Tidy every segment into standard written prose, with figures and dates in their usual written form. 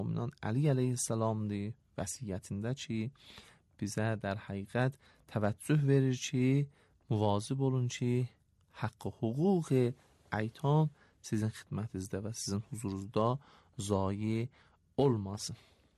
Mo'minan Ali əleyhissalamdır. Vəsiyyətində ki, bizə در həqiqət təvəccüh verir ki, muvazib olun ki, haqq hüquq aytam sizin xidmətinizdə və sizin huzurunuzda zayi olmasın.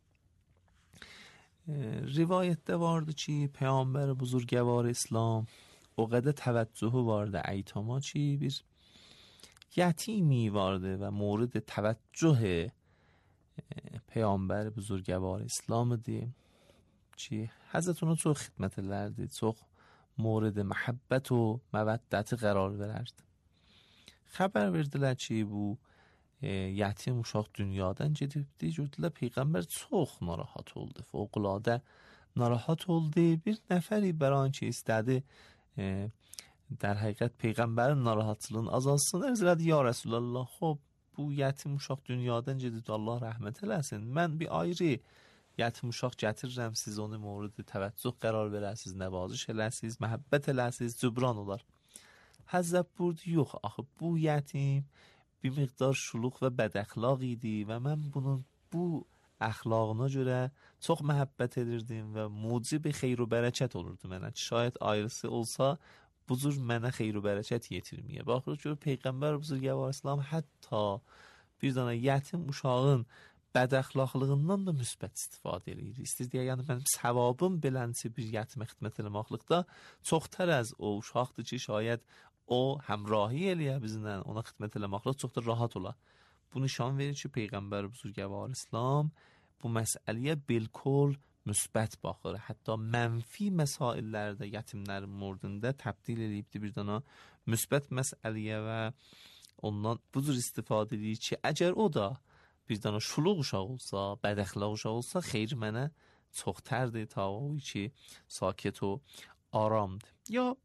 Rivayətdə vardı ki, Peyğəmbər buzurgəvar İslam o qədər təvəccühü vardı aytama ki, bir yetimi vardı və mورد təvəccüh Peyğəmbər buzurgəvar İslamdır ki, Həzrət ona çox xidmət elərdi, çox مورد محبت و مودت قرار verərdi. Xəbər verdilər ki, bu yetim uşaq dünyadan gedibdi. Gördülər Peyğəmbər çox narahat oldu. Fövqəladə narahat oldu. Bir nəfəri bəran ki, istədi در həqiqət Peyğəmbərin narahatlığını azalsın. Ərz elədi, ya Rəsulullah, xub, bu yetim uşaq dünyadan gedibdi, Allah rəhmət eləsin. Mən bir ayrı yetim uşaq gətirirəm, siz onu mورد təvəccüh qərar verəsiniz, nəvaziş eləsiniz, məhəbbət eləsiniz, cübran olar. Həzrət buyurdu, yox, axı bu yetim bir miqdar şuluq və bədəxlaq idi və mən bunun bu əxlaqına görə çox məhəbbət edirdim və mucib xeyr və bərəkət olurdu mənə. Şayət ayrısı olsa, bu cür mənə xeyr və bərəkət yetirməyə. Baxırıq ki, Peyğəmbər buzurgəvar İslam hətta bir dənə yetim uşağın bədəxlaqlığından da müsbət istifadə edir. İstəyir, yəni mənim savabım belənçi bir yetimə xidmət eləməklikdə çoxtər az o uşaqdır ki, şayət o həmrahi eləyə bizlə, ona xidmət eləməklə çox da rahat ola. Bu nişan verir ki, Peyğəmbər buzurgəvar İslam bu məsələyə bilkul müsbət baxır. Hətta mənfi məsaillərdə yetimlərin mordunda təbdil edibdir bir dənə müsbət məsələyə və ondan bu cür istifadə edir ki, əgər o da bir dənə şuluq uşaq olsa, bədəxlaq uşaq olsa, xeyr mənə çoxtərdir ta o ki, sakit و aramdır. یا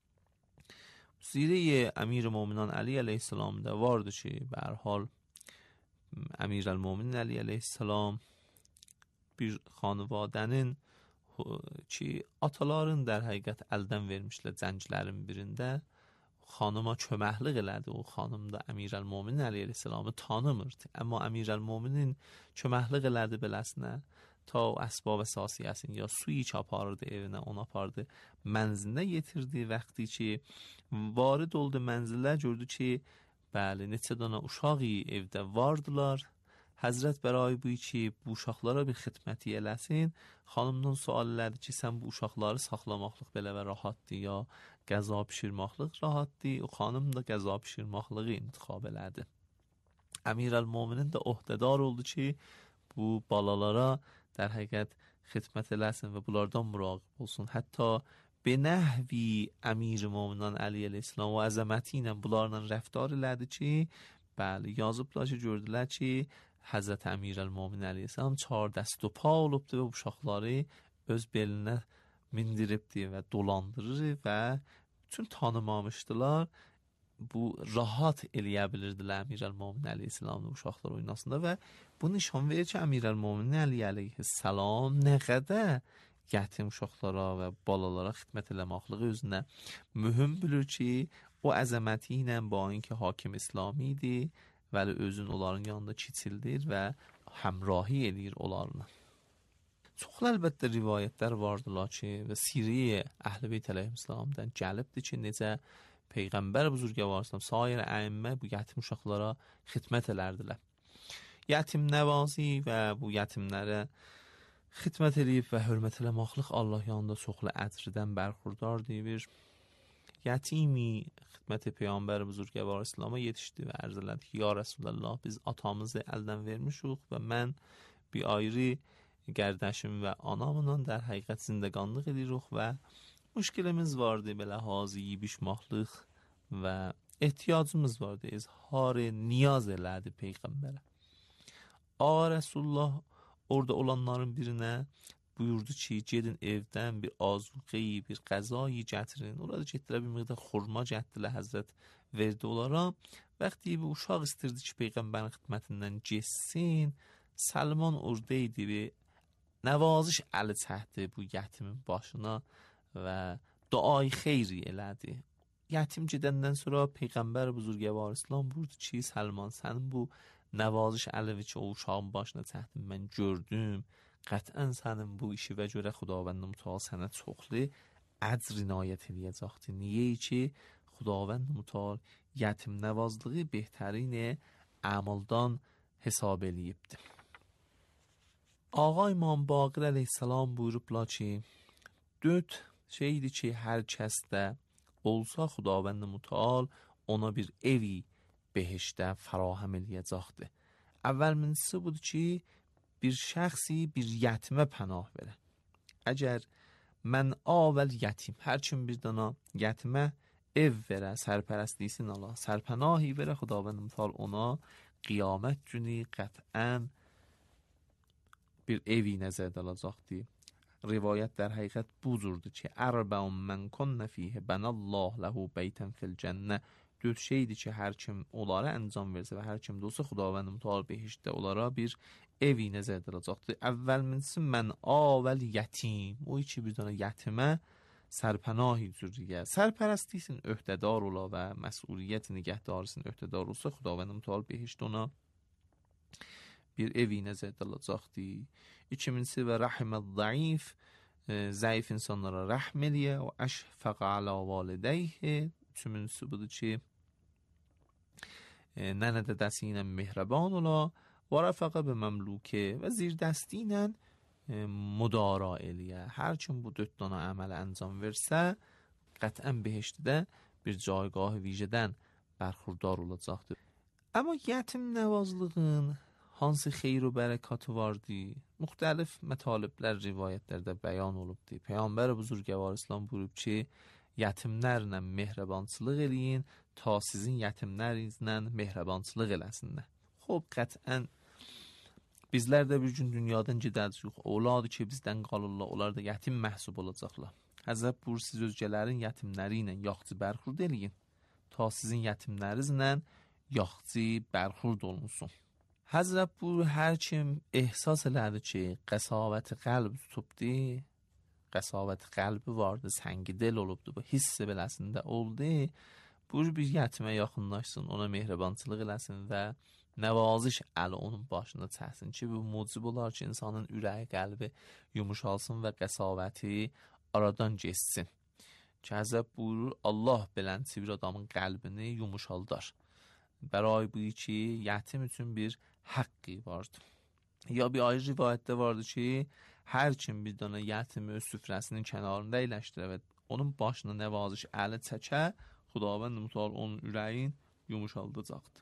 سیره امیرالمومنین علی علیه السلام da vardı ki, به هر حال امیرالمومنین علی علیه السلام bir xanıvadənin ki, ataların در həqiqət əldən vermişlər cənglərin birində xanıma köməklik elədi. O xanım da Əmirəlmöminin əleyhissalamı tanımırdı. Amma Əmirəlmöminin köməklik elədi beləsinə ta əsbab əsasiyyəsini ya suyu aparırdı evinə, onu apardı mənzilinə yetirdi. Vaxtı ki varid oldu mənzilə, gördü ki, bəli, neçə dənə uşağı evdə vardılar. Həzrət bəray bu ki, bu uşaqlara bir xidməti eləsin. Xanımdan sual elədi ki, sən bu uşaqları saxlamaqlıq belə və rahatdır ya qəza pişirmaqlıq rahatdır. O xanım da qəza pişirmaqlığı intiqab elədi. Əmirəlmöminin də ohdədar oldu ki, bu balalara در həqiqət xidmət eləsin və bunlardan muraqib olsun. Hətta به نحوی امیرالمومنین علی علیه السلام و əzəməti ilə bunlarla rəftar elədi ki, bəli, yazıblar ki, gördülər ki, Həzrət Əmirəlmöminin əleyhissalam 4 dəst و pا olubdur və uşaqları öz belinə mindiribdir və dolandırır və bütün tanımamışdılar. Bu rahat eləyə bilirdilər Əmirəlmöminin əleyhissalamın uşaqlar oynasında və bu nişan verir ki, Əmirəlmöminin əleyhissalam nə qədər yetim uşaqlara və balalara xidmət eləməkliyi özünə mühüm bilir ki, o əzəməti ilə ba اینکه hakim İslami idi, vəli özün onların yanında kiçildir və həmrahi edir onlarla. Çoxlu əlbəttə rivayətlər vardılar ki, və sirri Əhl-i Beyt əleyhissalamdan gəlibdir ki, necə Peyğəmbər buzurgəvar İslam sair əimmə bu yetim uşaqlara xidmət elərdilər. Yetim nəvazi və bu yetimlərə xidmət edib və hörmət eləməklik Allah yanında çoxlu əcrdən bərxurdardır. Bir yetimi xidmət Peyğəmbər buzurgəvar İslam'a yetişdi və ərz elədi ki, ya Rəsulullah, biz atamızı əldən vermişik və mən bir ayrı qərdəşim və anamla در həqiqət zindəqanlıq edirik və müşkilimiz vardı, belə hazı yiyibişmaqlıq və ehtiyacımız vardı. İzhar niyaz elədi Peyğəmbərə. Ağa Rəsulullah orada olanların birinə buyurdu ki, gedin evdən bir azuqeyi, bir qəzayı gətirin. Orada getdilər, bir miqdar xurma gətirdilər, Həzrət verdi onlara. Vaxtı bir uşaq istirdi ki, Peyğəmbərin xidmətindən geçsin. Səlman orada idi, bir nəvaziş əli çəkdi bu yetimin başına və duayı xeyri elədi. Yetim gedəndən sonra Peyğəmbər buzurgəvar İslam buyurdu ki, Səlman, sənin bu nəvaziş ələvi ki, o uşağın başına çəkdim, mən gördüm, qətən sənin bu işi və görə Xudavənd Mütəal sənə çoxlu əcr inayət edəcəkdir. Niyə ki, Xudavənd Mütəal yetim nəvazlığı behtarin əmaldan hesab eləyibdir. Ağa İmam Baqir əleyhissalam buyurublar ki, 4 şeydir ki, hər kəsdə olsa Xudavənd Mütəal ona bir evi behişdə fərahəm eləyəcəkdir. Əvvəlcisi budur ki, bir şəxsi bir yetimə pənah verə. Əgər mən avəl yetim, hər kim bir dana yetimə ev verə, sərpərəstlisin Allah, sərpənahi verə, Xudavənd Mütəal ona qiyamət günü qətən bir evi nəzərdə alacaqdır. Rivayət در həqiqət buzurdur ki, ərbəun mən konnə fiyhə bənəlləh ləhu beytən fil cənnə. 4 şeydir ki, hər kim onlara əncam versə və hər kim də olsa Xudavənd Mütəal behiştdə onlara bir evi nəzərdə alacaqdır. Əvvəlcisi mən avəl yetim, o ki bir dana yetimə sərpənahi cüriyə, sərpərəstlisin öhdədar ola və məsuliyyət nigəhdarısın öhdədar olsa Xudavənd Mütəal behişdə ona bir evi nəzərdə alacaqdır. İkincisi və rəhməd zəif, zəif insanlara rəhm eləyə və əşfəq alə valideyh. Üçüncüsü budur ki, nənə dədəsi ilə mehrəban ola və rəfəqə bə məmlukə və zirdəsti ilə müdara eləyə. Hər kim bu 4 dana əmələ əncam versə, qətən behiştdə bir caygah vicədən bərxurdar olacaqdır. Amma yetim nəvazlığın hansı xeyr və bərəkatı vardı? Müxtəlif mətaliblər rivayətlərdə bəyan olubdur. Peyğəmbər buzurgəvar İslam buyurub ki, yetimlərlə mehrəbançılıq eləyin, ta sizin yetimlərinizlə mehrəbançılıq eləsinlər. Xob, qətən bizlər də bir gün dünyadan gedəcəyik. Olardı ki, bizdən qalırlar, onlar da yetim məhsub olacaqlar. Həzrət buyur, siz özgələrin yetimləri ilə yaxçı bərxurd eləyin, ta sizin yetimlərinizlə yaxçı bərxurd olunsun. Həzrət buyur, hər kim ehsas elədi ki, qəsavət qəlb tutubdi, qəsavət qəlbi vardı, səngi del olubdu, bu hissi beləsində oldu, buyur bir yetimə yaxınlaşsın, ona mehribançılıq eləsin və nəvaziş əli onun başına çəksin ki, bu mucib olar ki, insanın ürəyi, qəlbi yumuşalsın və qəsavəti aradan geçsin. Ki, Həzrət buyurur, Allah belənçi bir adamın qəlbini yumuşaldar. Bəray bu ki, yetim üçün bir haqqı vardır. Ya bir ayrı rivayətdə vardır ki, hər kim bir dana yetimi öz süfrəsinin kənarında əyləşdirə və onun başına nəvaziş əli çəkə, Xudavənd Mütəal onun ürəyin yumuşaldacaqdır.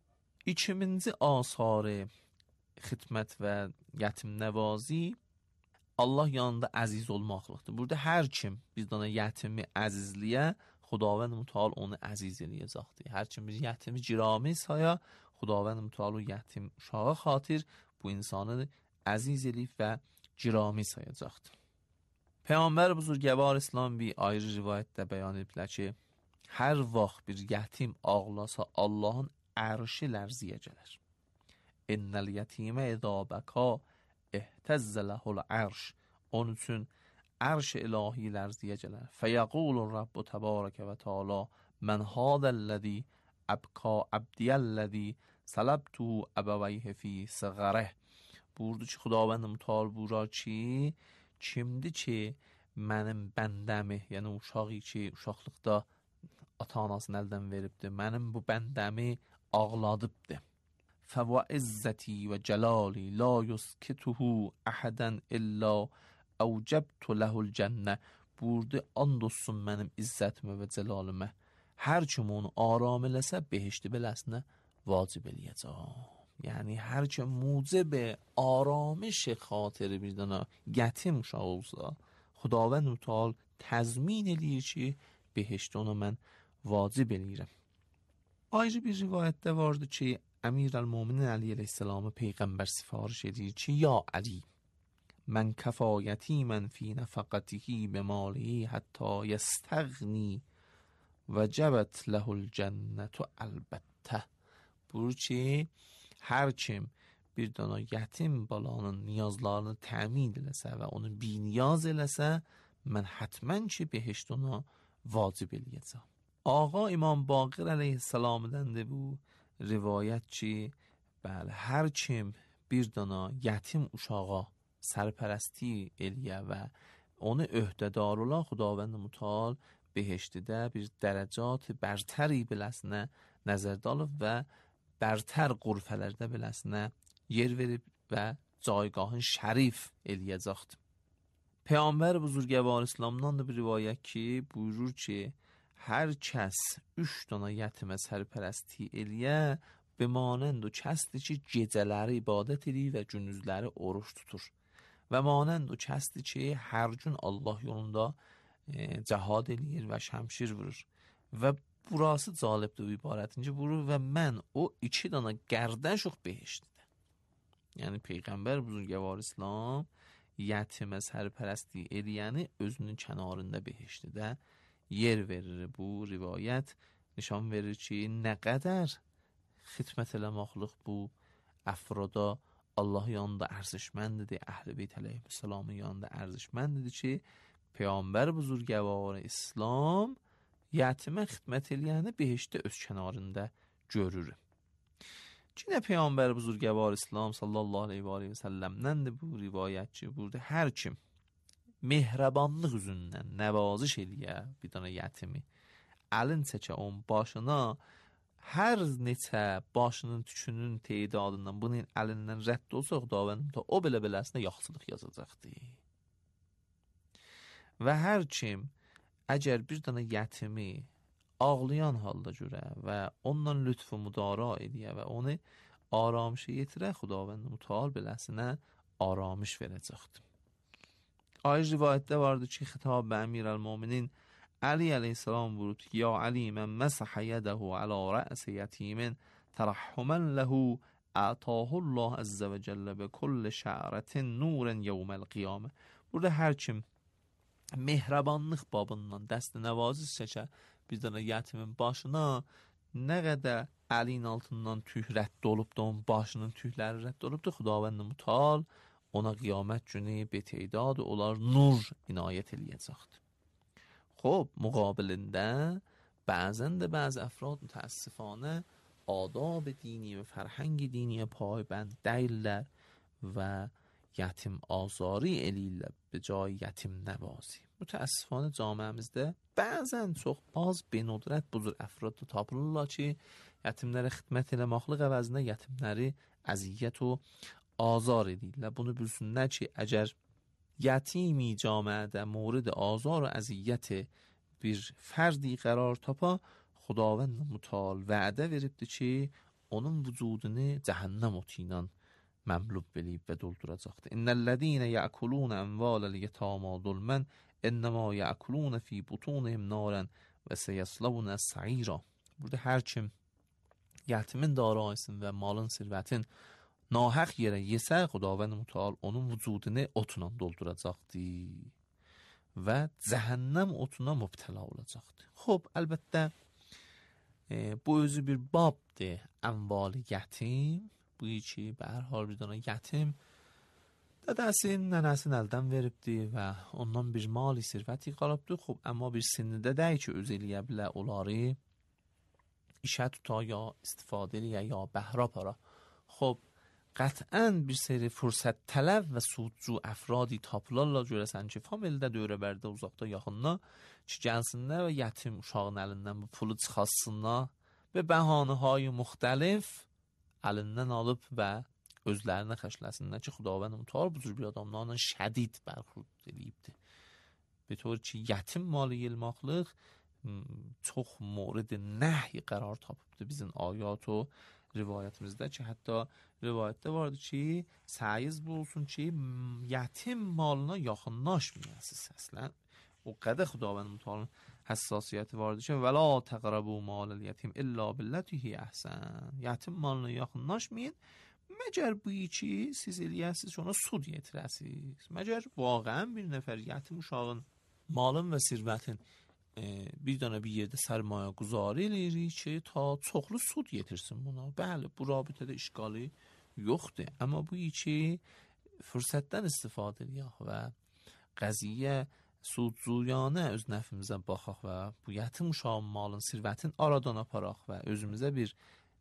İkinci asarı xidmət və yetim nəvazi Allah yanında əziz olmaqlıqdır. Burada hər kim bir dana yetimi əzizliyə, Xudavənd Mütəal onu əziz eləyəcəkdir. Hər kim bir yetimi cirami saya, Xudavənd Mütəal o yetim uşağa xatir bu insanı əziz eləyib və cirami sayacaqdır. Peyğəmbər buzurgəvar İslam bir ayrı rivayətdə bəyan ediblər ki, hər vaxt bir yetim ağlasa Allahın ərşi lərziyə gələr. İnnəl yetimə izə bəka ehtəzzə ləhul ərş. Onun üçün ərş-i ilahi lərziyə gələr. Fəyəqulur Rabbu təbarəkə və teala mən hədəlləzi əbka əbdiyəlləzi sələbtu əbəvəyhə fi səğərəh. Buyurdu ki, Xudavənd Mütəal buyurar ki, kimdir ki, mənim bəndəmi, yəni uşağı ki, uşaqlıqda ata-anasını əldən veribdir, mənim bu bəndəmi ağladıbdır. Fəvə izzəti və cəlali la yuskituhu əhədən illə əvcəbtu ləhul cənnə. Buyurdu, and olsun mənim izzətimə və cəlalimə. Hər kim onu aram eləsə, behişti beləsinə vacib eləyəcək. Yəni, hər kim mucib aramiş xatir bir dana yetim uşaq olsa, Xudavənd Mütəal təzmin eləyir ki, behişti ona mən vacib eləyirəm. Ayrı bir rivayətdə vardı ki, Əmir-əl-Müminin Əli əleyhissalamı Peyğəmbər sifariş edir ki, ya Əli, mən kəfayəti mən fi nəfəqətihi bəmalihi hətta yəstəğni və cəbət ləhul cənnətü əlbəttə. Buyur ki, hər kim bir dana yetim balanın niyazlarını təmin eləsə və onu biniyaz eləsə, mən hətmən ki, behişt ona vacib eləyəcəm. Ağa İmam Baqir əleyhissalamdan da bu rivayət ki, Bəli, hər kim bir dana yetim uşağa sərpərəsti eləyə və onu öhdədar ola, Xudavənd Mütəal behiştidə bir dərəcat bərtəri beləsinə nəzərdə alıb və bərtər qurfələrdə beləsinə yer verib və caygahın şərif eləyəcəkdir. Peyğəmbər buzurgəvar İslamdan da bir rivayət ki, buyurur ki, hər kəs 3 dana yetimə sərpərəsti eləyə, bemanənd o kəsdir ki, gecələri ibadət edir və gündüzləri oruç tutur. Və manənd o kəsdir ki, hər gün Allah yolunda cəhad eləyir və şəmşir vurur. Və burası cəlibdir o ibarətin ki, vurur və mən o 2 dana qərdəş yox behiştidə. Yəni Peyğəmbər buzurgəvar İslam yetimə sərpərəsti eləyəni özünün kənarında behiştidə yer verir. Bu rivayət nişan verir ki, nə qədər xidmət eləməklik bu əfrada Allah yanında ərزشمندdir, Əhl-i Beyt əleyhissalamın yanında ərزشمندdir ki, Peyğəmbər buzurgəvar İslam yetimə xidmət eləyəni behiştdə öz kənarında görür. Yine Peyğəmbər buzurgəvar İslam sallallahu aleyhi və səlləmdən bu rivayət ki, burada hər kim mehribanlıq üzündən nəvaziş eləyə bir dana yetimi, əlin çəkə onun başına, hər neçə başının tükünün teyidadından bunun əlindən rədd olsa, Xudavənd da o belə-beləsinə yaxşılıq yazacaqdır. Və hər kim əgər bir dana yetimi ağlayan halda görə və ondan lütf-u müdara ediyə və onu aramışa yetirə, Xudavənd Mütəal beləsinə aramış verəcəkdir. Ayrı rivayətdə vardır ki, xitab bə Əmirəl-Möminin Ali aleyhissalam buyurdu ki, ya Ali, mən məsəxə yədəhu alə rə'si yetimin tərəhhumən ləhu ətahullah əzzə və cəllə bə kulli şərətin nurən yevməl qiyamə. Burada hər kim mehribanlıq babından dəst nəvaziş çəkə bir dana yetimin başına, nə qədər əlin altından tüy rədd olub da onun başının tüyləri rədd olub da Xudavənd Mütəal ona qiyamət günü beteydadı olar nur inayət eləyəcəkdir. خب مقابلinde بعضن de بعض افراد متاسفانه آداب دینی و فرهنگ دینی پایبند değiller و yetim azari eliyle به جای yetim نوازی. متاسفانه camiamizdə bəzən çox az benodrət buzur əfrad da tapılırlar ki, yetimlərə xidmət eləməklə əvəzinə yetimləri əziyyət و azar edirlər. Bunu bilsinlər ki, əgər یتیمی جامعه مورد آزار و اذیت bir فردی قرار تاپا خداوند متعال وعده veribdir ki onun vücudunu cehennem otuyla məmlub eləyib və dolduracaqdır. İnnellezine ya'kulun amvalal yetama zulmen innema ya'kulun fi butunihim naran və seyaslawna sa'ira. Burada hər kim yetimin darayısını və malın sirvətin nahaq yerə yesə, Xudavənd Mütəal onun vücudunu otla dolduracaqdır və cəhənnəm otuna mübtəla olacaqdır. Xob, əlbəttə bu özü bir babdır, əmval yetim. Bu ki, به هر حال bir dana yetim dədəsin, nənəsin əldən veribdir və ondan bir mali sirvəti qalıbdır. Xob, amma bir sinnidə deyil ki, öz eləyə bilər onları işə tuta ya istifadə eləyə ya bəhra para. Xob, qətən bir seri fürsət tələb və suudcu əfradi tapılarla görəsən ki, familidə dövrəbərdə uzaqda yaxınına ki, gəlsinlər və yetim uşağın əlindən bu pulu çıxasınlar və bəhanəهای müxtəlif əlindən alıb və özlərinə xəşləsinlər ki, Xudavənd Mütəal bu cür bir adamlarla şədid bərxurd edibdir. Be طور ki, yetim malı yelmaqlıq çox mورد nəhy qərar tapıbdır bizim ayat o rivayətimizdə ki, hətta rivayətdə vardır ki, səyiz bu olsun ki, yetim malına yaxınlaşmayasınız əslən. O qədər Xudavənd Mütəalın həssasiyyəti vardır ki, və la təqrabu malal yetim illa billatihi əhsən. Yetim malına yaxınlaşmayın, məgər bu ki, siz eləyəsiniz ki, ona sud yetirəsiniz. Məgər vaqəən bir nəfər yetim uşağın malın və sirvətin bir dənə bir yerdə sərmayə quzarı eləyirik ki, ta çoxlu sud yetirsin buna. Bəli, bu rabitədə işqalı yoxdur. Amma bu ki, fürsətdən istifadə eləyək və qəziyyə suudcuyanə öz nəfimizə baxaq və bu yetim uşağın malın, sirvətin aradan aparaq və özümüzə bir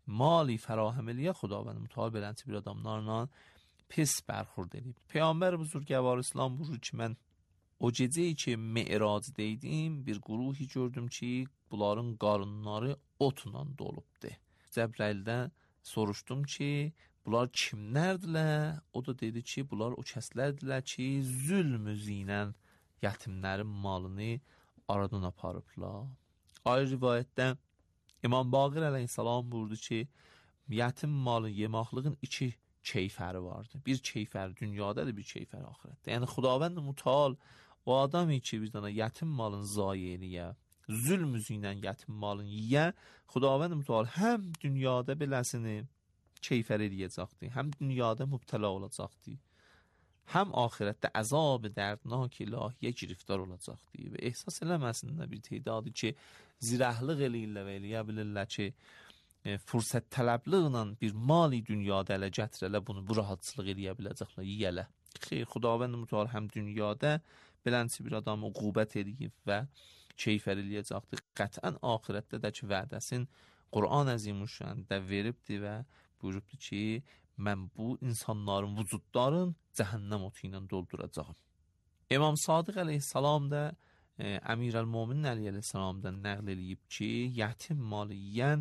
mali fراهم eləyə Xudavənd mütəal beləncə bir adamlarla pis bərxurd edib. Peyğəmbər buzurgəvar İslam buyurur ki, mən o gecəyi ki Me'racdaydım, bir guruhi gördüm ki, bunların qarınları otla dolubdu. Cəbraildən soruşdum ki, bunlar kimlərdirlər? O da dedi ki, bunlar o kəslərdirlər ki, zülmüzlə yetimlərin malını aradan aparıblar. Ayrı rivayətdə İmam Baqir əleyhissalam buyurdu ki, yetim malı yemaqlığın iki keyfəri vardı. Bir keyfər dünyadadır, bir keyfər axirətdə. Yəni Xudavənd mütəal o adamı ki, bir dənə yetim malın zayi eləyə, zülmüzü ilə yetim malın yiyə, Xudavənd mütəal həm dünyada beləsini keyfər eləyəcəkdir, həm dünyada mübtəla olacaqdır, həm axirətdə əzab dərdnak ilahiyə giriftar olacaqdır və ehsas eləməsinlər bir tedadı ki, zirəhlıq eləyirlər və eləyə bilirlər ki, fürsət tələbliğlə bir mali dünyada ələ gətirələ bunu bu rahatçılıq eləyə biləcəklər, yiyələ. Xeyr, Xudavənd mütəal həm dünyada belənçi bir adamı uqubət eləyib və keyfər eləyəcəkdir. Qətən axirətdə də ki, vədəsin Quran Əzimüşşəndə veribdir və buyurubdur ki, mən bu insanların vücudların cəhənnəm otu ilə dolduracağım. İmam Sadiq əleyhissalam da Əmirəl-Möminin Əli əleyhissalamdan nəql eləyib ki, yetim malı yiyən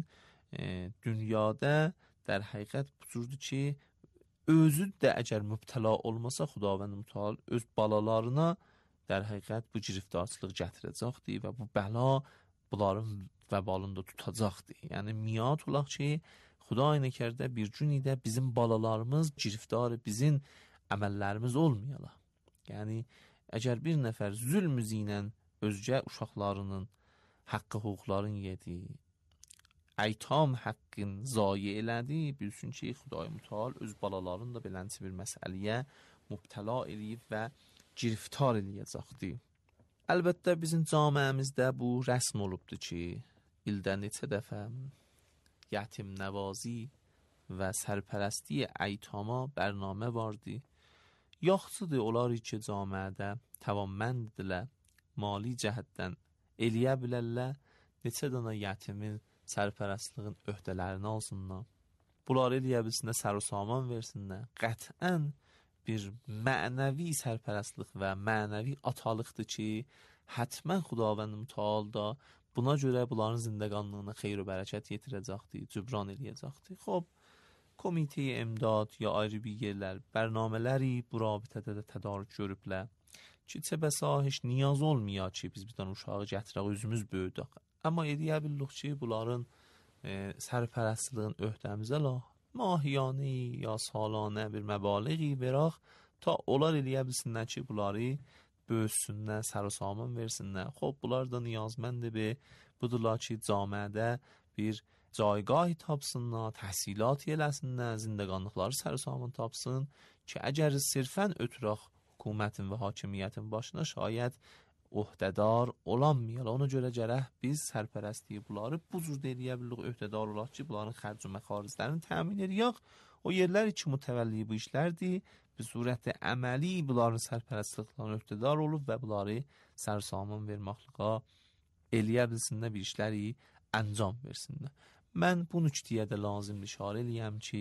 dünyada در həqiqət bucurdur ki, özü də əgər mübtəla olmasa Xudavənd mütəal öz balalarına در həqiqət bu giriftarçılıq gətirəcəkdir və bu bəla bunların vəbalında tutacaqdır. Yəni miad olaq ki, Xuday nəkərdə bir gün də bizim balalarımız giriftar bizim əməllərimiz olmayala. Yəni əgər bir nəfər zülmüzü ilə özgə uşaqlarının haqqı hüquqlarını yedi, aytam haqqın zayi elədi, bilsin ki, Xuday mütəal öz balalarını da belənçi bir məsələyə mübtəla eləyib və giriftar eləyəcəkdir. Əlbəttə bizim camiəmizdə bu rəsm olubdur ki, ildə neçə dəfə yetim nəvazi və sərpərəsti aytama bərnamə vardı. Yaxşıdır onları ki, camiədə təvammənddirlər, mali cəhətdən eləyə bilərlər, neçə dənə yetimin sərpərəstliğin öhdələrini alsınlar. Bunlar eləyə bilsinlər, sər و saman versinlər. Qətən bir mənəvi sərpərəstlik və mənəvi atalıqdır ki, hətmən Xudavənd mütəal da buna görə bunların zindəqanlığına xeyr və bərəkət yetirəcəkdir, cübran eləyəcəkdir. Xob, komitə imdad ya ayrı bir yerlər, bərnamələri bu rabitədə də tədarük görüblər ki, çə bəsa heç niyaz olmuyor ki, biz bir dənə uşağı gətirək, özümüz böyüdək. Amma eləyə bilirik ki, bunların sərpərəstliğin öhdəmizə la, mahiyanə ya salانه bir məbaliği veraq, ta onlar eləyə bilsinlər ki, bunları böyüsünlər, sər و saman versinlər. Xob, bunlar da niyazməndir be, budurlar ki, camiədə bir caygahı tapsınlar, təhsilat eləsinlər, zindəqanlıqları sər و saman tapsın ki, əgər sirfən ötürək hökumətin və hakimiyyətin başına şayət öhdədar olanmayala. Ona görə gərək biz sərpərəstliyi bunları bu cür eləyə bilirik, öhdədar olaq ki, bunların xərc və məxariclərini təmin edək. O yerlər ki, mütəvəlli bu işlərdir, bir surətdə əməli bunların sərpərəstliklərini öhdədar olub və bunları sər-saman verməklığa eləyə bilsinlər, bir işləri əncam versinlər. Mən bu nüktəyə də lazım işarə eləyəm ki,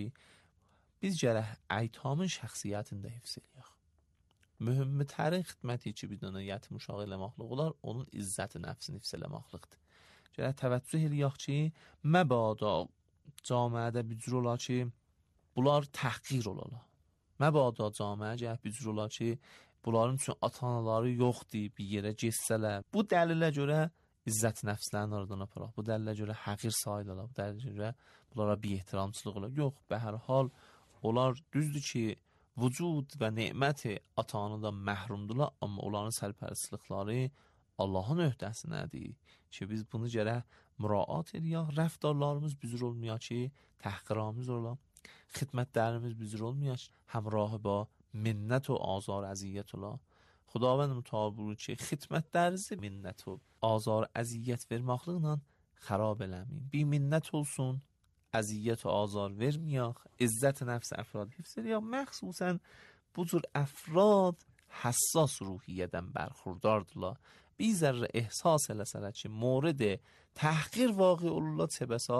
biz gərək aytamın şəxsiyyətini də hifz eləyək. Mühümmitərin xidməti ki, bir dənə yetim uşağı eləməkliq olar, onun izzəti nəfsini hifz eləməkliqdir. Gərək təvəccüh eləyək ki, məbada camiədə bir cür olar ki, bunlar təhqir olarlar. Məbada camiə gərək bir cür olar ki, bunların üçün ata-anaları yoxdur, bir yerə geçsələr. Bu dəlilə görə izzət nəfslərini aradan aparaq. Bu dəlilə görə həqir sayılırlar. Bu dəlilə görə bunlara bir ehtiramçılıq olar. Yox, be hər hal onlar düzdür ki, vücud və neməti ata-anadan məhrumdurlar, amma onların sərpərəstlikləri Allahın öhdəsinədir ki, biz bunu gərək müraat edək. Rəftarlarımız büzür olmayaq ki, təhqiramiz olar. Xidmətlərimiz büzür olmayaq, həmrahı ba minnət و azar əziyyət olar. Xudavənd mütəal buyurur ki, xidmətlərinizi minnət و azar əziyyət verməkliklə xarab eləməyin. Bir minnət olsun, əziyyət و azar verməyək, izzət nəfs əfrad hifz edək. Məxsusən bu cür əfrad həssas ruhiyyədən bərxurdardırlar. Bir zərrə ehsas eləsələr ki, mورد تحقیر واقع olurlar, çə bəsa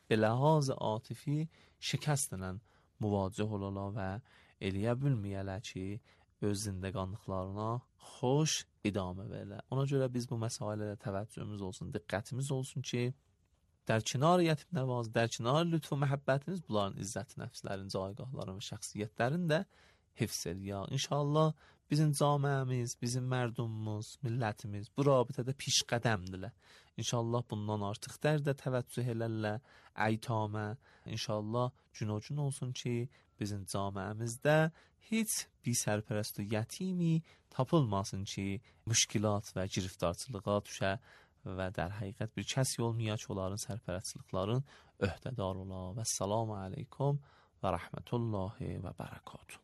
به لحاظ عاطفی şikəstlə müvaciə olurlar və eləyə bilməyərlər ki, öz zindəqanlıqlarına xoş idamə verirlər. Ona görə biz bu məsələlərə təvəccühümüz olsun, diqqətimiz olsun ki, در کنار یتیم نواز، در کنار lütf و məhəbbətimiz bunların izzət nəfslərin, caygahların və şəxsiyyətlərin də hifz eləyək. İnşallah bizim camiəmiz, bizim mərdumumuz, millətimiz bu rabitədə piş qədəmdirlər. İnşallah bundan artıq dərdə təvəccüh elərlər, əytamə. İnşallah gün olsun ki, bizim camiəmizdə heç bir sərpərəst və yətimi tapılmasın ki, müşkilat və giriftarçılığa düşə və در həqiqət bir kəsi olmayaq ki, onların sərpərəstliklərin öhdədar ola. Və səlamu aleykum və rəhmətullahi və bərəkatuhu.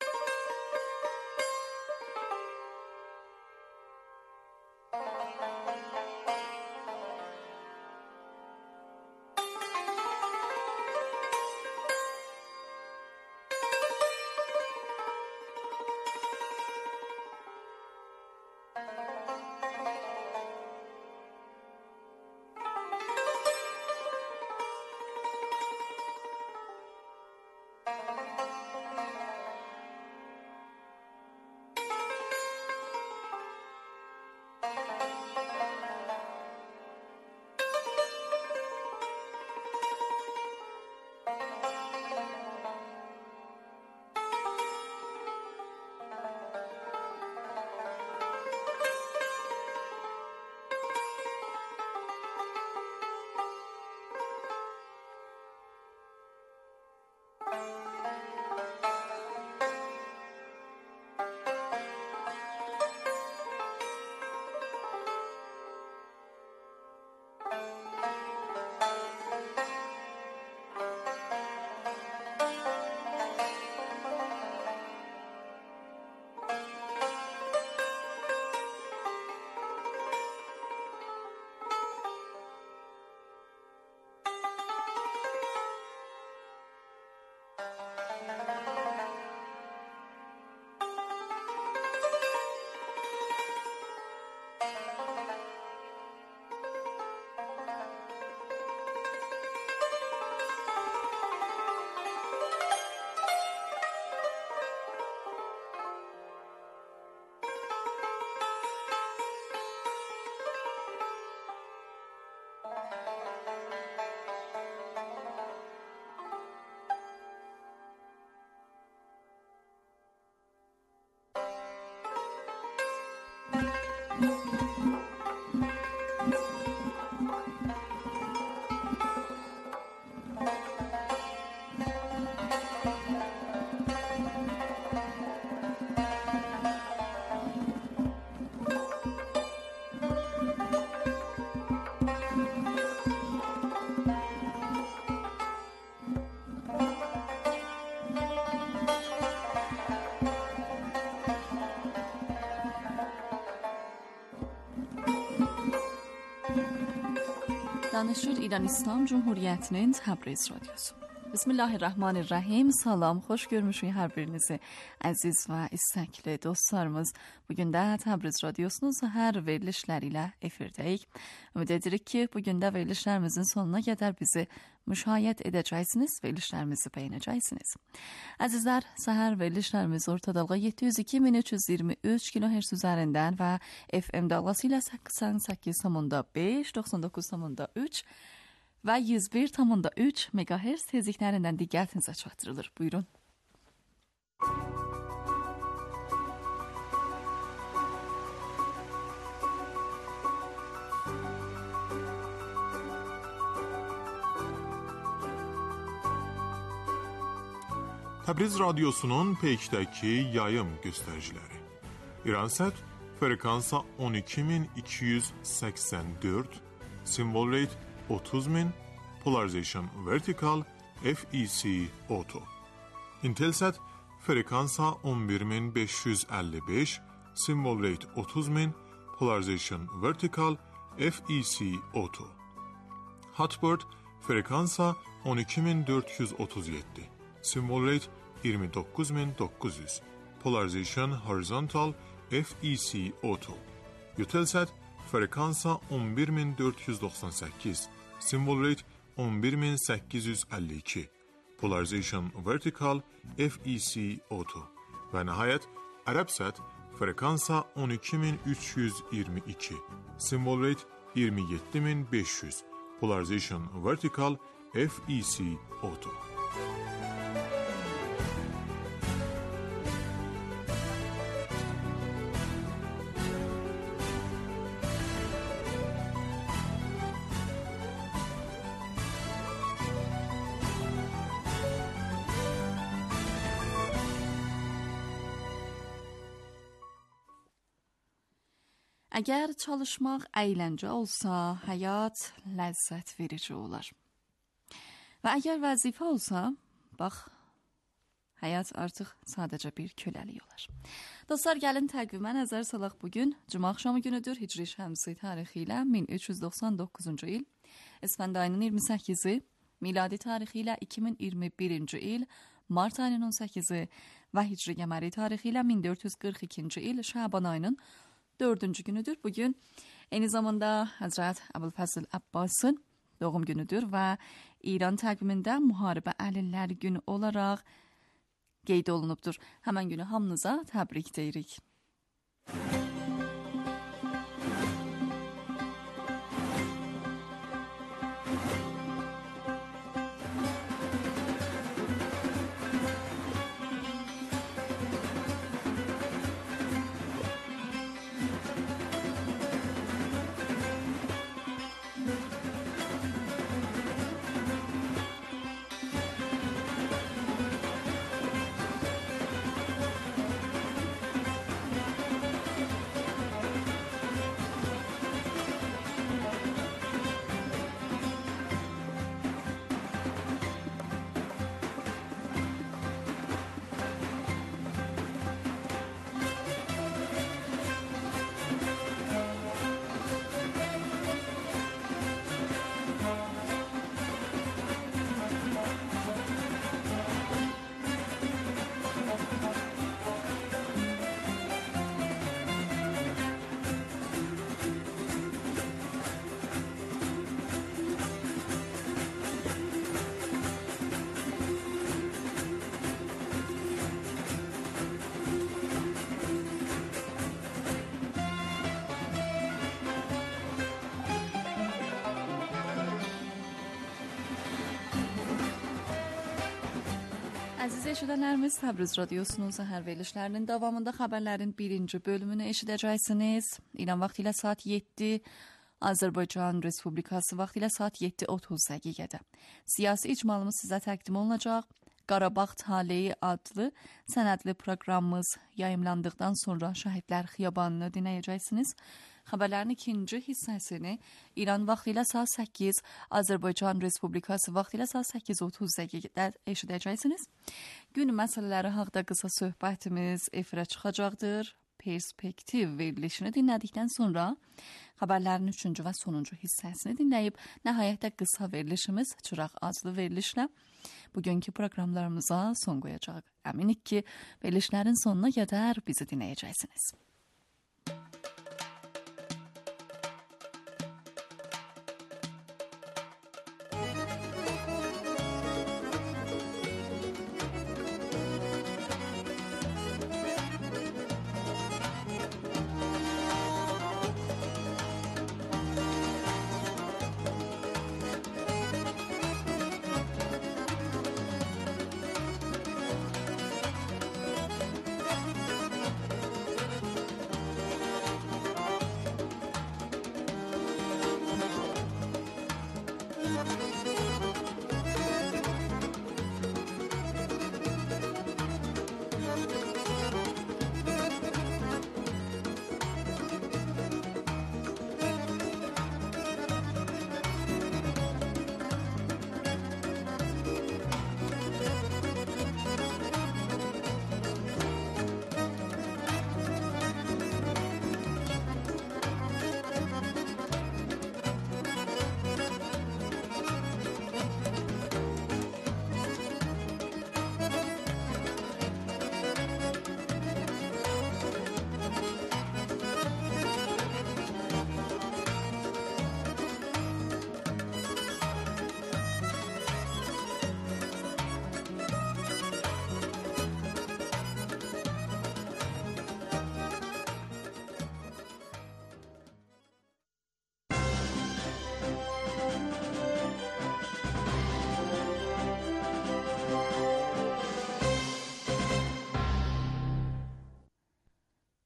Danışır İran İslam Cumhuriyyətinin Təbriz radiosu. Bismillahirrahmanirrahim. Salam, xoş görmüşük hər birinizi. Əziz və istəkli dostlarımız, bugün də Təbriz radiosunun səhər verilişləri ilə efirdəyik. Ümid edirik ki, bugün də verilişlərimizin sonuna qədər bizi müşahidə edəcəksiniz, verilişlərimizi bəyənəcəksiniz. Əzizlər, səhər verilişlərimiz orta dalğa 702.323 kHz üzərindən və FM dalğası ilə 88.5, 99.3 və 101.3 MHz tezliklərindən diqqətinizə çatdırılır. Buyurun. Təbriz radiosunun peykdəki yayım göstəriciləri. İransat frekansa 12284, simvol rate 30000, polarization vertical, FEC auto. Intelsat frekansa 11555, simvol rate 30000, polarization vertical, FEC auto. Hotbird frekansa 12437, simvol rate 29900, polarization horizontal, FEC auto. Eutelsat frekansa 11498, simvol rate 11852, Polarization Vertical FEC Auto və nəhayət Arabsat frekansa 12322, Symbol Rate 27500, Polarization Vertical FEC Auto. Əgər çalışmaq əyləncə olsa, həyat ləzzət verici olar. Və əgər vəzifə olsa, bax, həyat artıq sadəcə bir köləlik olar. Dostlar, gəlin təqvimə nəzər salaq. Bugün Cuma axşamı günüdür. Hicri şəmsi tarixi ilə 1399-cu il, İsfənd ayının 28-i, miladi tarixi ilə 2021-ci il, mart ayının 18-i və Hicri qəməri tarixi ilə 1442-ci il, Şaban ayının 4-cü günüdür. Bugün eyni zamanda Həzrət Əbülfəzl Abbasın doğum günüdür və İran təqvimində müharibə əlilləri günü olaraq qeyd olunubdur. Həmən günü hamınıza təbrik deyirik. Əziz eşidənlərimiz, Təbriz Radiosunun səhər verilişlərinin davamında xəbərlərin birinci bölümünü eşidəcəksiniz. İran vaxtı ilə saat 7, Azərbaycan Respublikası vaxtı ilə saat 7:30 dəqiqədə. Siyasi icmalımız sizə təqdim olunacaq. Qarabağ Taleyi adlı sənədli proqramımız yayımlandıqdan sonra Şəhidlər Xiyabanını dinləyəcəksiniz. Xəbərlərin ikinci hissəsini İran vaxtı ilə saat 8, Azərbaycan Respublikası vaxtı ilə saat 8:30 dəqiqədə eşidəcəksiniz. Gün məsələləri haqqında qısa söhbətimiz efirə çıxacaqdır. Perspektiv verilişini dinlədikdən sonra xəbərlərin üçüncü və sonuncu hissəsini dinləyib, nəhayətdə qısa verilişimiz Çıraq adlı verilişlə bugünkü proqramlarımıza son qoyacaq. Əminik ki, verilişlərin sonuna qədər bizi dinləyəcəksiniz.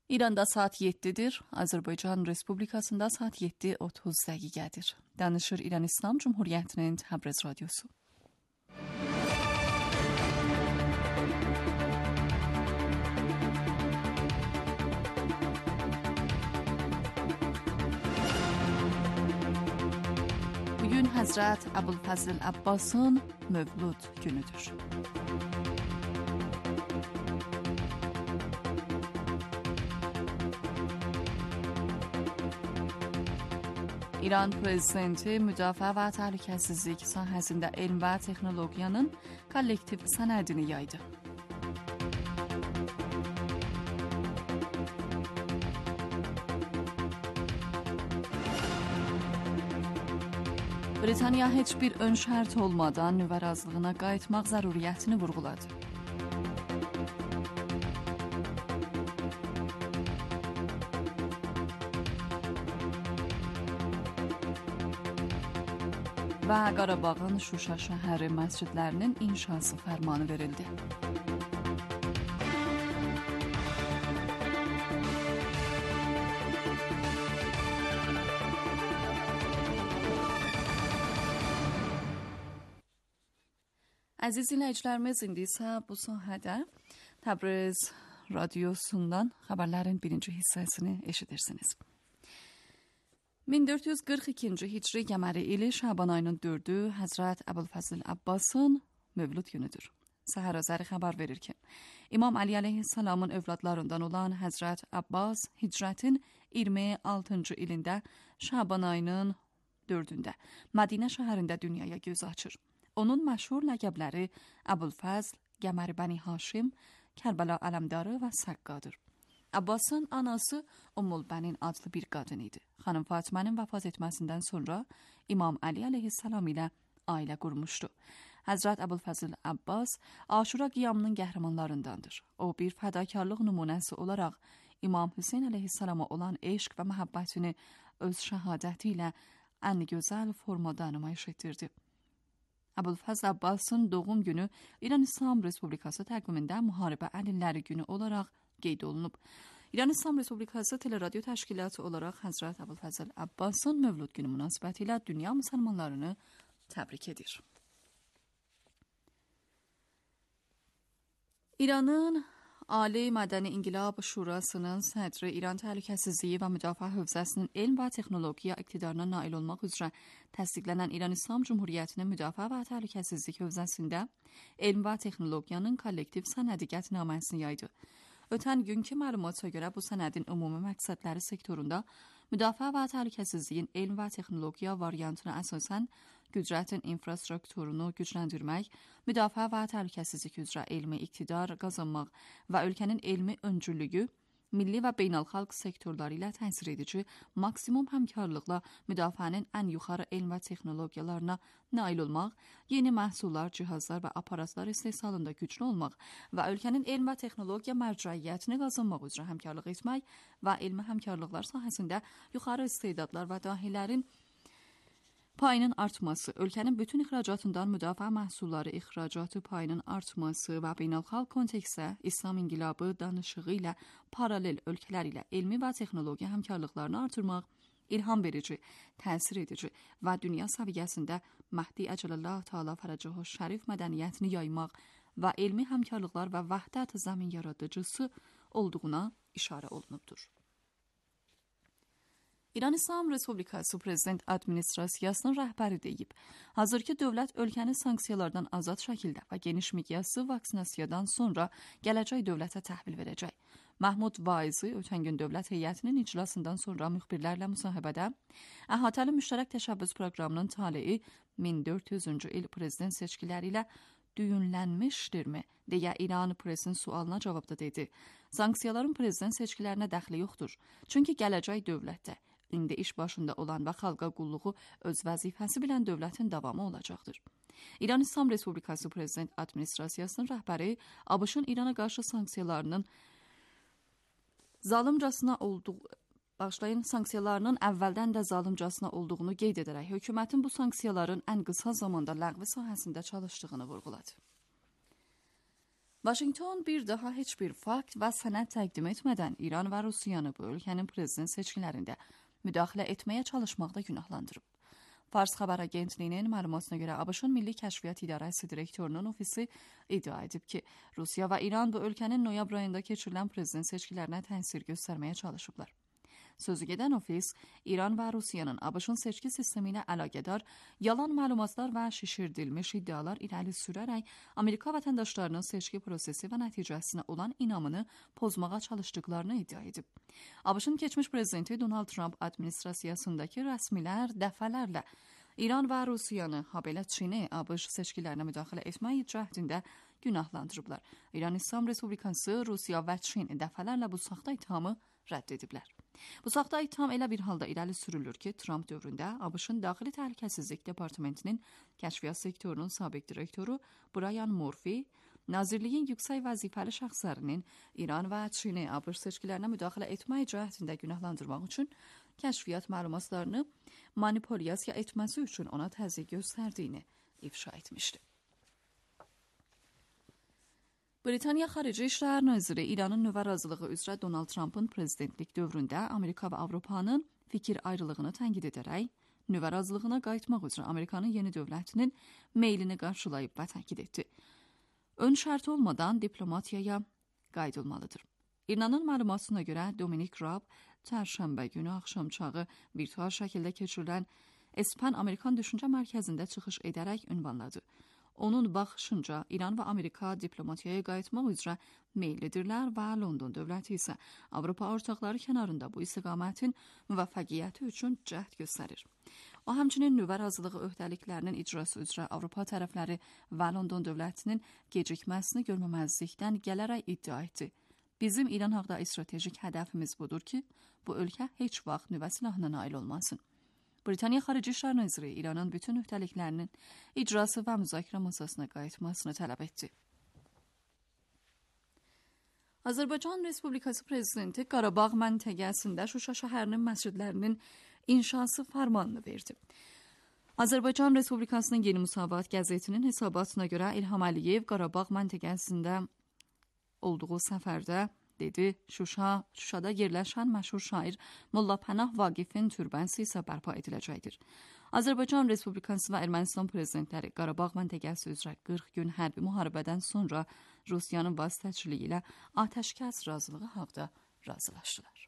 İranda saat 7-dir, Azərbaycan Respublikasında saat 7:30 dəqiqədir. Danışır İran İslam Cumhuriyyətinin Təbriz Radyosu. Bugün Həzrət Əbulfəzl Abbasın Mövlud günüdür. İran prezidenti müdafiə və təhlükəsizlik sahəsində elm və texnologiyanın kollektiv sənədini yaydı. Britaniya heç bir ön şərt olmadan nüvə razılığına qayıtmaq zəruriyyətini vurğuladı. Və Qarabağın Şuşa şəhəri məscidlərinin inşası fərmanı verildi. Əziz dinləyicilərimiz, indi isə bu sahədə Təbriz Radyosundan xəbərlərin birinci hissəsini eşidirsiniz. 1442-ci Hicri qəməri ili Şaban ayının 4-ü Həzrət Əbulfəzl Abbasın Mövlud günüdür. Səhər Azəri xəbər verir ki, İmam Əli əleyhissalamın övladlarından olan Həzrət Abbas hicrətin 26-cı ilində Şaban ayının 4-ündə Mədinə şəhərində dünyaya göz açır. Onun məşhur ləqəbləri Əbulfəzl, Qəməri Bəni Haşim, Kərbəla Ələmdarı və Səqqadır. Abbasın anası Ümmülbənin adlı bir qadın idi. Xanım Fatimənin vəfat etməsindən sonra İmam Əli əleyhissalam ilə ailə qurmuşdu. Həzrət Əbulfəzl Abbas Aşura qiyamının qəhrəmanlarındandır. O bir fədakarlıq nümunəsi olaraq İmam Hüseyn əleyhissalama olan eşq və məhəbbətini öz şəhadəti ilə ən gözəl formada nümayiş etdirdi. Əbulfəzl Abbasın doğum günü İran İslam Respublikası təqvimində Müharibə əlilləri günü olaraq qeyd olunub. İran İslam Respublikası Teleradyo Təşkilatı olaraq Həzrət Əbulfəzl Abbasın Mövlud günü münasibəti ilə dünya müsəlmanlarını təbrik edir. İranın Ali Mədəni İnqilab Şurasının sədri İran Təhlükəsizliyi və Müdafiə Hövzəsinin elm və texnologiya iqtidarına nail olmaq üzrə təsdiqlənən İran İslam Cumhuriyyətinin Müdafiə və Təhlükəsizlik Hövzəsində elm və texnologiyanın kollektiv sənədi qətnaməsini yaydı. Ötən günkü məlumata görə bu sənədin ümumi məqsədləri sektorunda müdafiə və təhlükəsizliyin elm və texnologiya variantına əsasən qüdrətin infrastrukturunu gücləndirmək, müdafiə və təhlükəsizlik üzrə elmi iqtidar qazanmaq və ölkənin elmi öncüllüyü, milli və beynəlxalq sektorları ilə təsir edici maksimum həmkarlıqla müdafiənin ən yuxarı elm və texnologiyalarına nail olmaq, yeni məhsullar, cihazlar və aparatlar istehsalında güclü olmaq və ölkənin elm və texnologiya mərcəiyyətini qazanmaq üzrə həmkarlıq etmək və elmi həmkarlıqlar sahəsində yuxarı istedadlar və dahilərin payının artması, ölkənin bütün ixracatından müdafiə məhsulları ixracatı payının artması və beynəlxalq kontekstdə İslam inqilabı danışığı ilə paralel ölkələr ilə elmi və texnologiya həmkarlıqlarını artırmaq, ilham verici, təsir edici və dünya səviyyəsində Məhdi Əcəlallah Teala Fərəcəhu Şərif mədəniyyətini yaymaq və elmi həmkarlıqlar və vəhdət zəmin yaradıcısı olduğuna işarə olunubdur. İran İslam Respublikası Prezident Administrasiyasının rəhbəri deyib, hazırki dövlət ölkəni sanksiyalardan azad şəkildə və geniş miqyaslı vaksinasiyadan sonra gələcək dövlətə təhvil verəcək. Mahmud Vaizi ötən gün dövlət heyətinin iclasından sonra müxbirlərlə müsahibədə əhatəli müştərək təşəbbüs proqramının taleyi 1400-cü il prezident seçkiləri ilə düyünlənmişdirmi, deyə İran presin sualına cavabda dedi. Sanksiyaların prezident seçkilərinə dəxli yoxdur. Çünki gələcək dövlətdə indi iş başında olan və xalqa qulluğu öz vəzifəsi bilən dövlətin davamı olacaqdır. İran İslam Respublikası Prezident Administrasiyasının rəhbəri ABŞ-ın İrana qarşı sanksiyalarının sanksiyalarının əvvəldən də zalımcasına olduğunu qeyd edərək, hökumətin bu sanksiyaların ən qısa zamanda ləğvi sahəsində çalışdığını vurğuladı. Washington bir daha heç bir fakt və sənəd təqdim etmədən İran və Rusiyanı bu ölkənin prezident seçkilərində müdaxilə etməyə çalışmaqda günahlandırıb. Fars xəbər agentliyinin məlumatına görə ABŞ-ın Milli Kəşfiyyat İdarəsi direktorunun ofisi iddia edib ki, Rusiya və İran bu ölkənin noyabr ayında keçirilən prezident seçkilərinə təsir göstərməyə çalışıblar. Sözü gedən ofis, İran və Rusiyanın ABŞ-ın seçki sistemi ilə əlaqədar yalan məlumatlar və şişirdilmiş iddialar irəli sürərək Amerika vətəndaşlarının seçki prosesi və nəticəsinə olan inamını pozmağa çalışdıqlarını iddia edib. ABŞ-ın keçmiş prezidenti Donald Trump administrasiyasındakı rəsmilər dəfələrlə İran və Rusiyanı, habelə Çini, ABŞ seçkilərinə müdaxilə etmək cəhdində günahlandırıblar. İran İslam Respublikası, Rusiya və Çin dəfələrlə bu saxta ittihamı rədd ediblər. Bu saxta ittiham elə bir halda irəli sürülür ki, Trump dövründə ABŞ-ın Daxili Təhlükəsizlik Departamentinin kəşfiyyat sektorunun sabiq direktoru Brian Murphy, Nazirliyin yüksək vəzifəli şəxslərinin İran və Çini ABŞ seçkilərinə müdaxilə etmək cəhdində günahlandırmaq üçün kəşfiyyat məlumatlarını manipulyasiya etməsi üçün ona təzyiq göstərdiyini ifşa etmişdi. Britaniya Xarici İşlər Naziri İranın nüvə razılığı üzrə Donald Trump'ın prezidentlik dövründə Amerika və Avropanın fikir ayrılığını tənqid edərək, nüvə razılığına qayıtmaq üzrə Amerikanın yeni dövlətinin meylini qarşılayıb və təkid etdi. Ön şərt olmadan diplomatiyaya qayıdılmalıdır. İranın məlumatına görə Dominic Raab çərşənbə günü axşamçağı virtual şəkildə keçirilən Espan Amerikan Düşüncə Mərkəzində çıxış edərək ünvanladı. Onun baxışınca İran və Amerika diplomatiyaya qayıtmaq üzrə meyillidirlər və London dövləti isə Avropa ortaqları kənarında bu istiqamətin müvəffəqiyyəti üçün cəhd göstərir. O həmçinin nüvə razılığı öhdəliklərinin icrası üzrə Avropa tərəfləri və London dövlətinin gecikməsini görməməzlikdən gələrək iddia etdi. Bizim İran haqda stratejik hədəfimiz budur ki, bu ölkə heç vaxt nüvə silahına nail olmasın. Britaniya Xarici İşlər Naziri İranın bütün öhdəliklərinin icrası və müzakirə masasına qayıtmasını tələb etdi. Azərbaycan Respublikası Prezidenti Qarabağ məntəqəsində Şuşa şəhərinin məscidlərinin inşası fərmanını verdi. Azərbaycan Respublikasının Yeni Müsavat qəzetinin hesabatına görə İlham Əliyev Qarabağ məntəqəsində olduğu səfərdə dedi, Şuşada yerləşən məşhur şair Molla Pənah Vaqifin türbəsi isə bərpa ediləcəkdir. Azərbaycan Respublikası və Ermənistan prezidentləri Qarabağ məntəqəsi üzrə 40 gün hərbi müharibədən sonra Rusiyanın vasitəçiliyi ilə atəşkəs razılığı haqda razılaşdılar.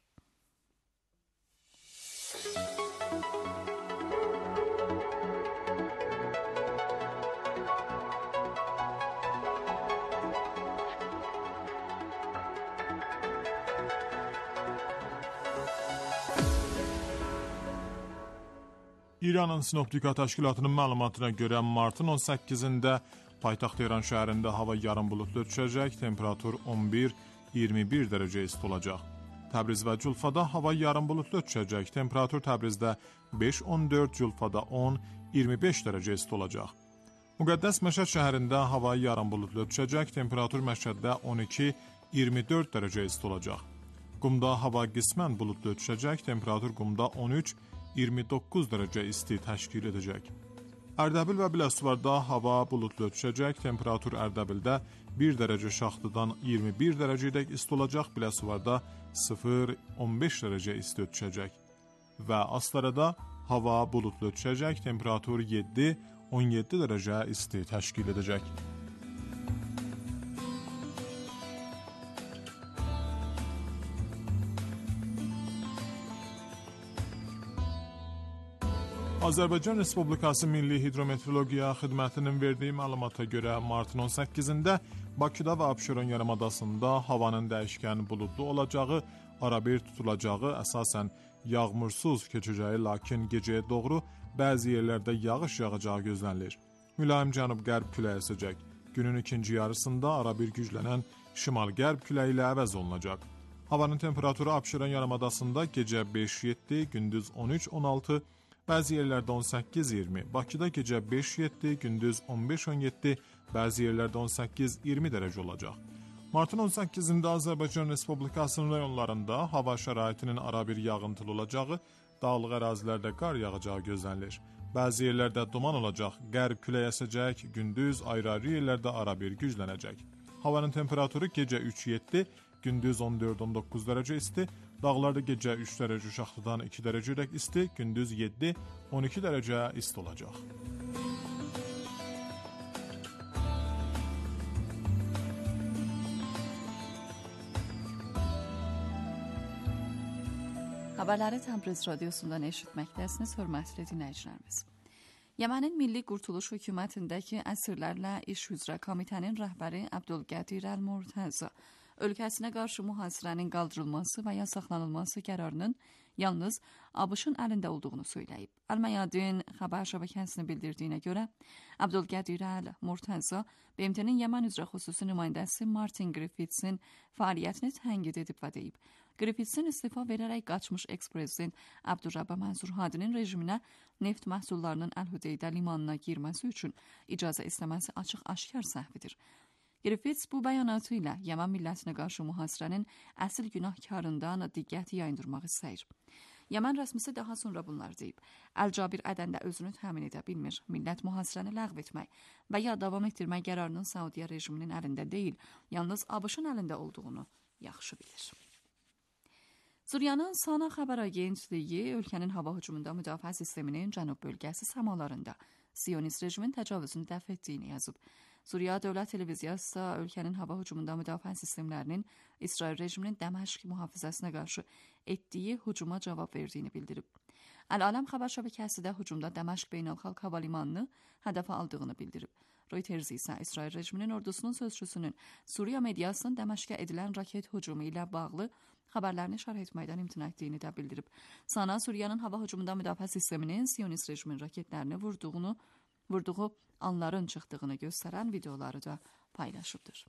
İranın Sinoptika Təşkilatının məlumatına görə martın 18-də paytaxt Tehran şəhərində hava yarım buludlu düşəcək, temperatur 11-21 dərəcə isti olacaq. Təbriz və Culfada hava yarım buludlu düşəcək, temperatur Təbrizdə 5-14, Culfada 10-25 dərəcə isti olacaq. Müqəddəs Məşəd şəhərində hava yarım buludlu düşəcək, temperatur Məşəddə 12-24 dərəcə isti olacaq. Qumda hava qismən buludlu düşəcək, temperatur Qumda 13-29 dərəcə isti təşkil edəcək. Ərdəbil və Biləsuvarda hava buludlu düşəcək, temperatur Ərdəbildə 1 dərəcə şaxtıdan 21 dərəcədək isti olacaq, Biləsuvarda 0-15 dərəcə isti düşəcək. Və Astarada hava buludlu düşəcək, temperatur 7-17 dərəcə isti təşkil edəcək. Azərbaycan Respublikası Milli Hidrometeorologiya Xidmətinin verdiyi məlumata görə martın 18-də Bakıda və Abşeron yarımadasında havanın dəyişkən buludlu olacağı, arabir tutulacağı, əsasən yağmursuz keçəcəyi, lakin gecəyə doğru bəzi yerlərdə yağış yağacağı gözlənilir. Mülayim cənub-qərb küləyi əsəcək. Günün ikinci yarısında arabir güclənən şimal-qərb küləyi ilə əvəz olunacaq. Havanın temperaturu Abşeron yarımadasında gecə 5-7, gündüz 13-16, bəzi yerlərdə 18-20, Bakıda gecə 5-7, gündüz 15-17, bəzi yerlərdə 18-20 dərəcə olacaq. Martın 18-də Azərbaycan Respublikasının rayonlarında hava şəraitinin arabir yağıntılı olacağı, dağlıq ərazilərdə qar yağacağı gözlənilir. Bəzi yerlərdə duman olacaq, qərb küləyi əsəcək, gündüz ayrı-ayrı yerlərdə arabir güclənəcək. Havanın temperaturu gecə 3-7, gündüz 14-19 dərəcə isti, dağlarda gecə 3 dərəcə şaxtadan 2 dərəcədək isti, gündüz 7-12 dərəcə isti olacaq. Xəbərləri Təbriz radiosundan eşitməkdəsiniz, hörmətli dinləyicilərimiz. Yemənin Milli Qurtuluş Hökumətindəki əsirlərlə iş üzrə komitənin rəhbəri Abdülqədir Əl-Murtəza ölkəsinə qarşı mühasirənin qaldırılması və ya saxlanılması qərarının yalnız ABŞ-ın əlində olduğunu söyləyib. Əl-Məyadin xəbər şəbəkəsinin bildirdiyinə görə Abdülqədir Əl-Murtəza BMT-nin Yemen üzrə xüsusi nümayəndəsi Martin Griffithsin fəaliyyətini tənqid edib və deyib. Griffithsin istifa verərək qaçmış eks-prezident Abdurrabba Mansur Hadinin rejiminə neft məhsullarının Əl-Hüdeydə limanına girməsi üçün icazə istəməsi açıq-aşkar səhvidir. Griffiths bu bəyanatı ilə Yemen millətinə qarşı mühasirənin əsl günahkarından diqqəti yayındırmaq istəyir. Yemen rəsmisi daha sonra bunlar deyib. Əl-Cabir Ədəndə özünü təmin edə bilmir. Millət mühasirəni ləğv etmək və ya davam etdirmək qərarının Saudiya rejiminin əlində deyil, yalnız ABŞ-ın əlində olduğunu yaxşı bilir. Suriyanın Sana xəbər agentliyi ölkənin hava hücumunda müdafiə sisteminin cənub bölgəsi səmalarında Siyonist rejimin təcavüzünü dəf etdiyini yazıb. Suriya Dövlət Televiziyası da ölkənin hava hücumunda müdafiə sistemlərinin İsrail rejiminin Dəməşq mühafizəsinə qarşı etdiyi hücuma cavab verdiyini bildirib. Əl-Aləm xəbər şəbəkəsi də hücumda Dəməşq beynəlxalq hava limanını hədəfə aldığını bildirib. Reuters isə İsrail rejiminin ordusunun sözçüsünün Suriya mediasının Dəməşqə edilən raket hücumu ilə bağlı xəbərlərini şərh etməkdən imtina etdiyini də bildirib. Sana Suriyanın hava hücumunda müdafiə sisteminin Siyonist rejimin raketlərini vurduğu anların çıxdığını göstərən videoları da paylaşıbdır.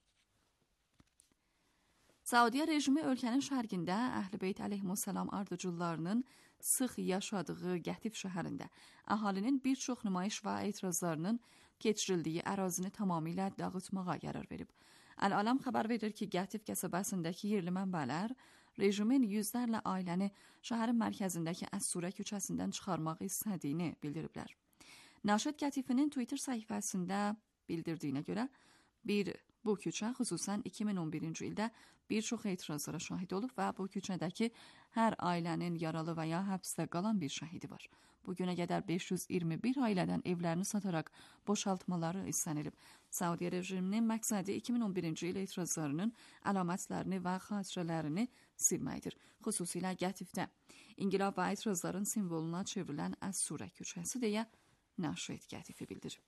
Saudiya rejimi ölkənin şərqində Əhl-i Beyt əleyhissalam ardıcıllarının sıx yaşadığı Qətif şəhərində əhalinin bir çox nümayiş və etirazlarının keçirildiyi ərazini tamamilə dağıtmağa qərar verib. Əl-Aləm xəbər verir ki, Qətif qəsəbəsindəki yerli mənbələr rejimin yüzlərlə ailəni şəhərin mərkəzindəki Əs-Surə küçəsindən çıxarmaq istədiyini bildiriblər. Naşid Qətifinin Twitter səhifəsində bildirdiyinə görə bu küçə xüsusən 2011-ci ildə bir çox etirazlara şahid olub və bu küçədəki hər ailənin yaralı və ya həbsdə qalan bir şəhidi var. Bugünə qədər 521 ailədən evlərini sataraq boşaltmaları istənilib. Saudiya rejiminin məqsədi 2011-ci il etirazlarının əlamətlərini və xatirələrini silməkdir. Xüsusilə Qətifdə İnqilab və etirazların simvoluna çevrilən Əs-Surə küçəsi deyə Naşid Qətifi bildirib.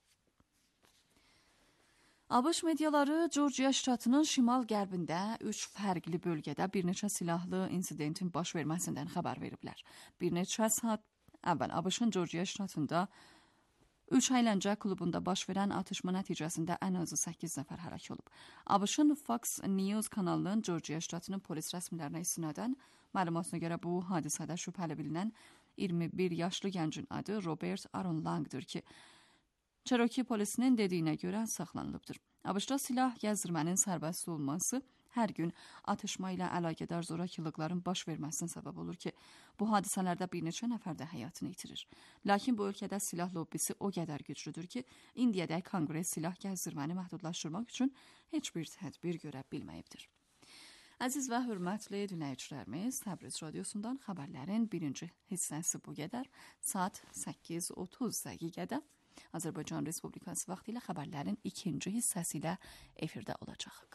ABŞ mediaları Georgiya ştatının şimal-qərbində 3 fərqli bölgədə bir neçə silahlı insidentin baş verməsindən xəbər veriblər. Bir neçə saat əvvəl ABŞ-ın Georgiya ştatında 3 əyləncə klubunda baş verən atışma nəticəsində ən azı 8 nəfər həlak olub. ABŞ-ın Fox News kanalının Georgiya ştatının polis rəsmilərinə istinadən məlumatına görə bu hadisədə şübhəli bilinən 21 yaşlı gəncin adı Robert Aron Langdır ki, Cherokee polisinin dediyinə görə saxlanılıbdır. ABŞ-da silah gəzdirmənin sərbəst olması hər gün atışma ilə əlaqədar zorakılıqların baş verməsinə səbəb olur ki, bu hadisələrdə bir neçə nəfər də həyatını itirir. Lakin bu ölkədə silah lobbisi o qədər güclüdür ki, indiyədək Konqres silah gəzdirməni məhdudlaşdırmaq üçün heç bir tədbir görə bilməyibdir. Əziz və hörmətli dinləyicilərimiz, Təbriz radiosundan xəbərlərin birinci hissəsi bu qədər. Saat 8:30 dəqiqədə Azərbaycan Respublikası vaxtı ilə xəbərlərin ikinci hissəsi ilə efirdə olacaq.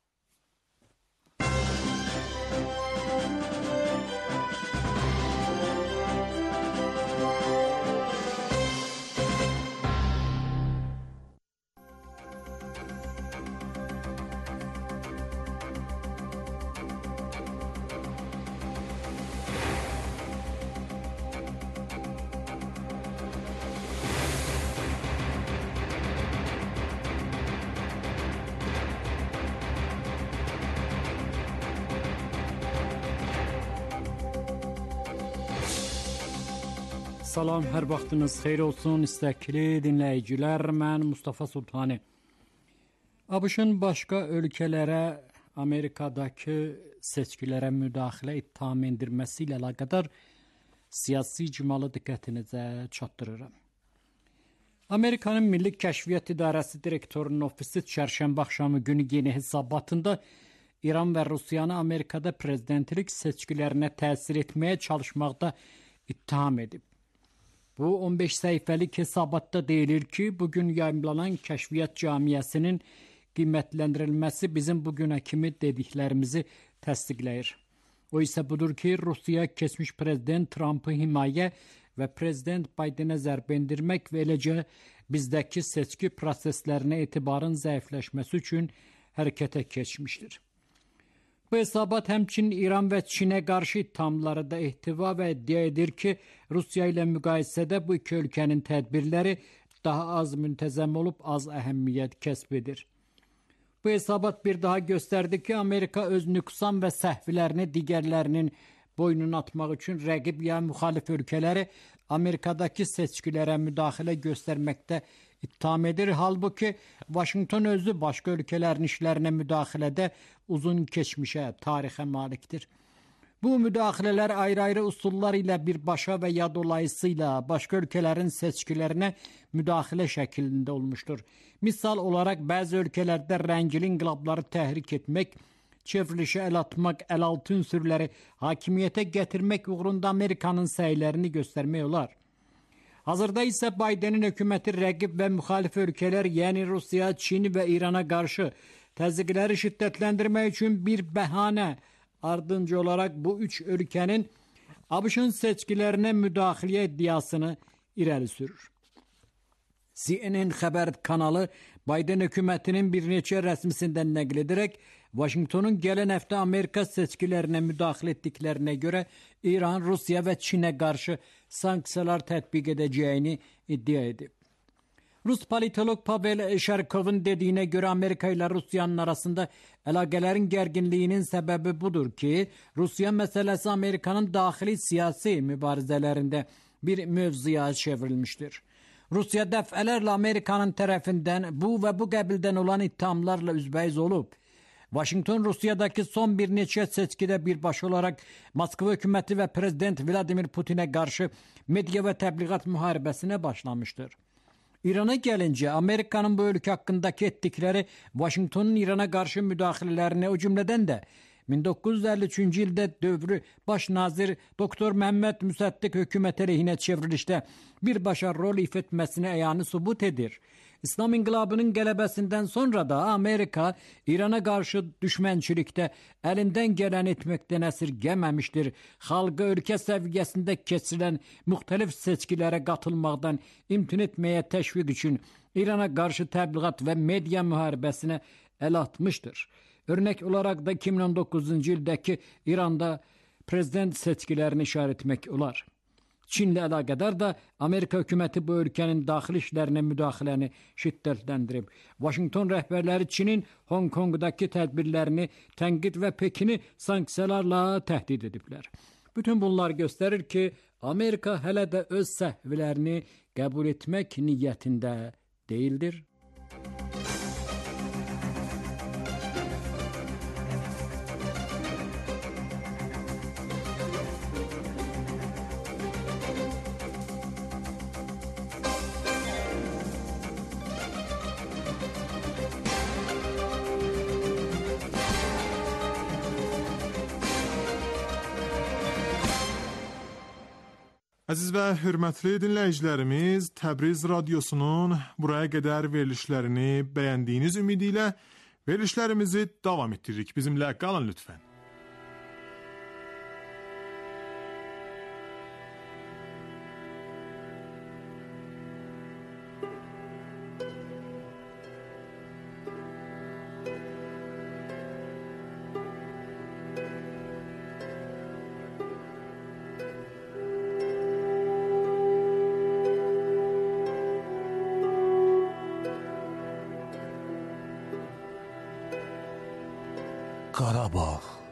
Salam, hər vaxtınız xeyir olsun istəkli dinləyicilər, mən Mustafa Sultani. ABŞ-ın başqa ölkələrə Amerikadakı seçkilərə müdaxilə ittiham endirməsi ilə əlaqədar siyasi icmalı diqqətinizə çatdırıram. Amerikanın Milli Kəşfiyyat İdarəsi direktorunun ofisi çərşənbə axşamı günü yeni hesabatında İran və Rusiyanı Amerikada prezidentlik seçkilərinə təsir etməyə çalışmaqda ittiham edib. Bu 15 səhifəlik hesabatda deyilir ki, bugün yayımlanan kəşfiyyat camiyyəsinin qiymətləndirilməsi bizim bugünə kimi dediklərimizi təsdiqləyir. O isə budur ki, Rusiya keçmiş prezident Trump'ı himayə və prezident Bidenə zərbə endirmək və eləcə bizdəki seçki proseslərinə etibarın zəifləşməsi üçün hərəkətə keçmişdir. Bu hesabat həmçinin İran və Çinə qarşı ittihamları da ehtiva və iddia edir ki, Rusiya ilə müqayisədə bu iki ölkənin tədbirləri daha az müntəzəm olub az əhəmiyyət kəsb edir. Bu hesabat bir daha göstərdi ki, Amerika öz nüqsan və səhvlərini digərlərinin boynunu atmaq üçün rəqib ya müxalif ölkələri Amerikadakı seçkilərə müdaxilə göstərməkdə ittiham edir. Halbuki Vaşinqton özü başqa ölkələrin işlərinə müdaxilədə uzun keçmişə, tarixə malikdir. Bu müdaxilələr ayrı-ayrı üsullar ilə birbaşa və ya dolayısıyla başqa ölkələrin seçkilərinə müdaxilə şəklində olmuşdur. Misal olaraq bəzi ölkələrdə rəngli inqilabları təhrik etmək, çevrilişə əl atmaq, əlaltı ünsürləri hakimiyyətə gətirmək uğrunda Amerikanın səylərini göstərmək olar. Hazırda isə Bidenin hökuməti rəqib və müxalif ölkələr, yəni Rusiya, Çin və İrana qarşı təzyiqləri şiddətləndirmək üçün bir bəhanə ardınca olaraq bu üç ölkənin ABŞ-ın seçkilərinə müdaxilə iddiasını irəli sürür. CNN xəbər kanalı Biden hökumətinin bir neçə rəsmisindən nəql edərək Vaşinqtonun gələn həftə Amerika seçkilərinə müdaxilə etdiklərinə görə İran, Rusiya və Çinə qarşı sanksiyalar tətbiq edəcəyini iddia edib. Rus politolog Pavel Sharkovun dediyinə görə Amerika ilə Rusiyanın arasında əlaqələrin gərginliyinin səbəbi budur ki, Rusiya məsələsi Amerikanın daxili siyasi mübarizələrində bir mövzuya çevrilmişdir. Rusiya dəfələrlə Amerikanın tərəfindən bu və bu qəbildən olan ittihamlarla üzbəyiz olub. Vaşinqton Rusiyadakı son bir neçə seçkidə birbaşa olaraq Moskva hökuməti və prezident Vladimir Putinə qarşı media və təbliğat müharibəsinə başlamışdır. İrana gəlincə, Amerikanın bu ölkə haqqındakı etdikləri Vaşinqtonun İrana qarşı müdaxilələrini, o cümlədən də 1953-cü ildə dövrü baş nazir Doktor Məhəmməd Müsəddiq hökumət əleyhinə çevrilişdə birbaşa rol ifa etməsini əyanı sübut edir. İslam inqilabının qələbəsindən sonra da Amerika İrana qarşı düşmənçilikdə əlindən gələn etməkdən əsirgəməmişdir. Xalqı ölkə səviyyəsində keçirilən müxtəlif seçkilərə qatılmaqdan imtina etməyə təşviq üçün İrana qarşı təbliğat və media müharibəsinə əl atmışdır. Örnək olaraq da 2019-cu ildəki İranda prezident seçkilərini işarət etmək olar. Çinlə əlaqədar da Amerika hökuməti bu ölkənin daxili işlərinə müdaxiləni şiddətləndirib. Vaşinqton rəhbərləri Çinin Hong Kongdakı tədbirlərini tənqid və Pekini sanksiyalarla təhdid ediblər. Bütün bunlar göstərir ki, Amerika hələ də öz səhvlərini qəbul etmək niyyətində deyildir. Əziz və hörmətli dinləyicilərimiz, Təbriz Radiosunun buraya qədər verilişlərini bəyəndiyiniz ümidi ilə verilişlərimizi davam etdiririk. Bizimlə qalın lütfən. Qarabağ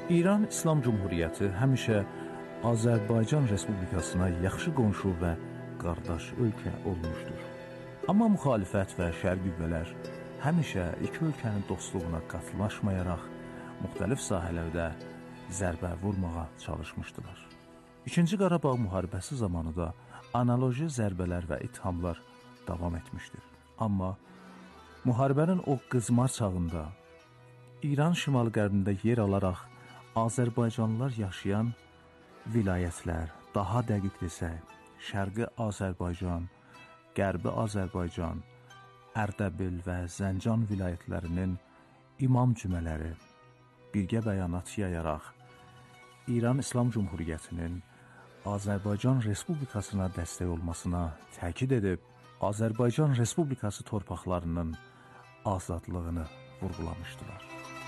İran İslam Cumhuriyyəti həmişə Azərbaycan Respublikasına yaxşı qonşu və qardaş ölkə olmuşdur. Amma müxalifət və şər qüvvələr həmişə iki ölkənin dostluğuna qatlaşmayaraq müxtəlif sahələrdə zərbə vurmağa çalışmışdılar. İkinci Qarabağ müharibəsi zamanı da analoji zərbələr və ithamlar davam etmişdir. Amma müharibənin o qızmar çağında İran şimal-qərbində yer alaraq Azərbaycanlılar yaşayan vilayətlər, daha dəqiq desək, Şərqi Azərbaycan, Qərbi Azərbaycan, Ərdəbil və Zəncan vilayətlərinin imam cümələri birgə bəyanat yayaraq İran İslam Cumhuriyyətinin Azərbaycan Respublikasına dəstək olmasına təkid edib, Azərbaycan Respublikası torpaqlarının azadlığını vurğulamışdılar.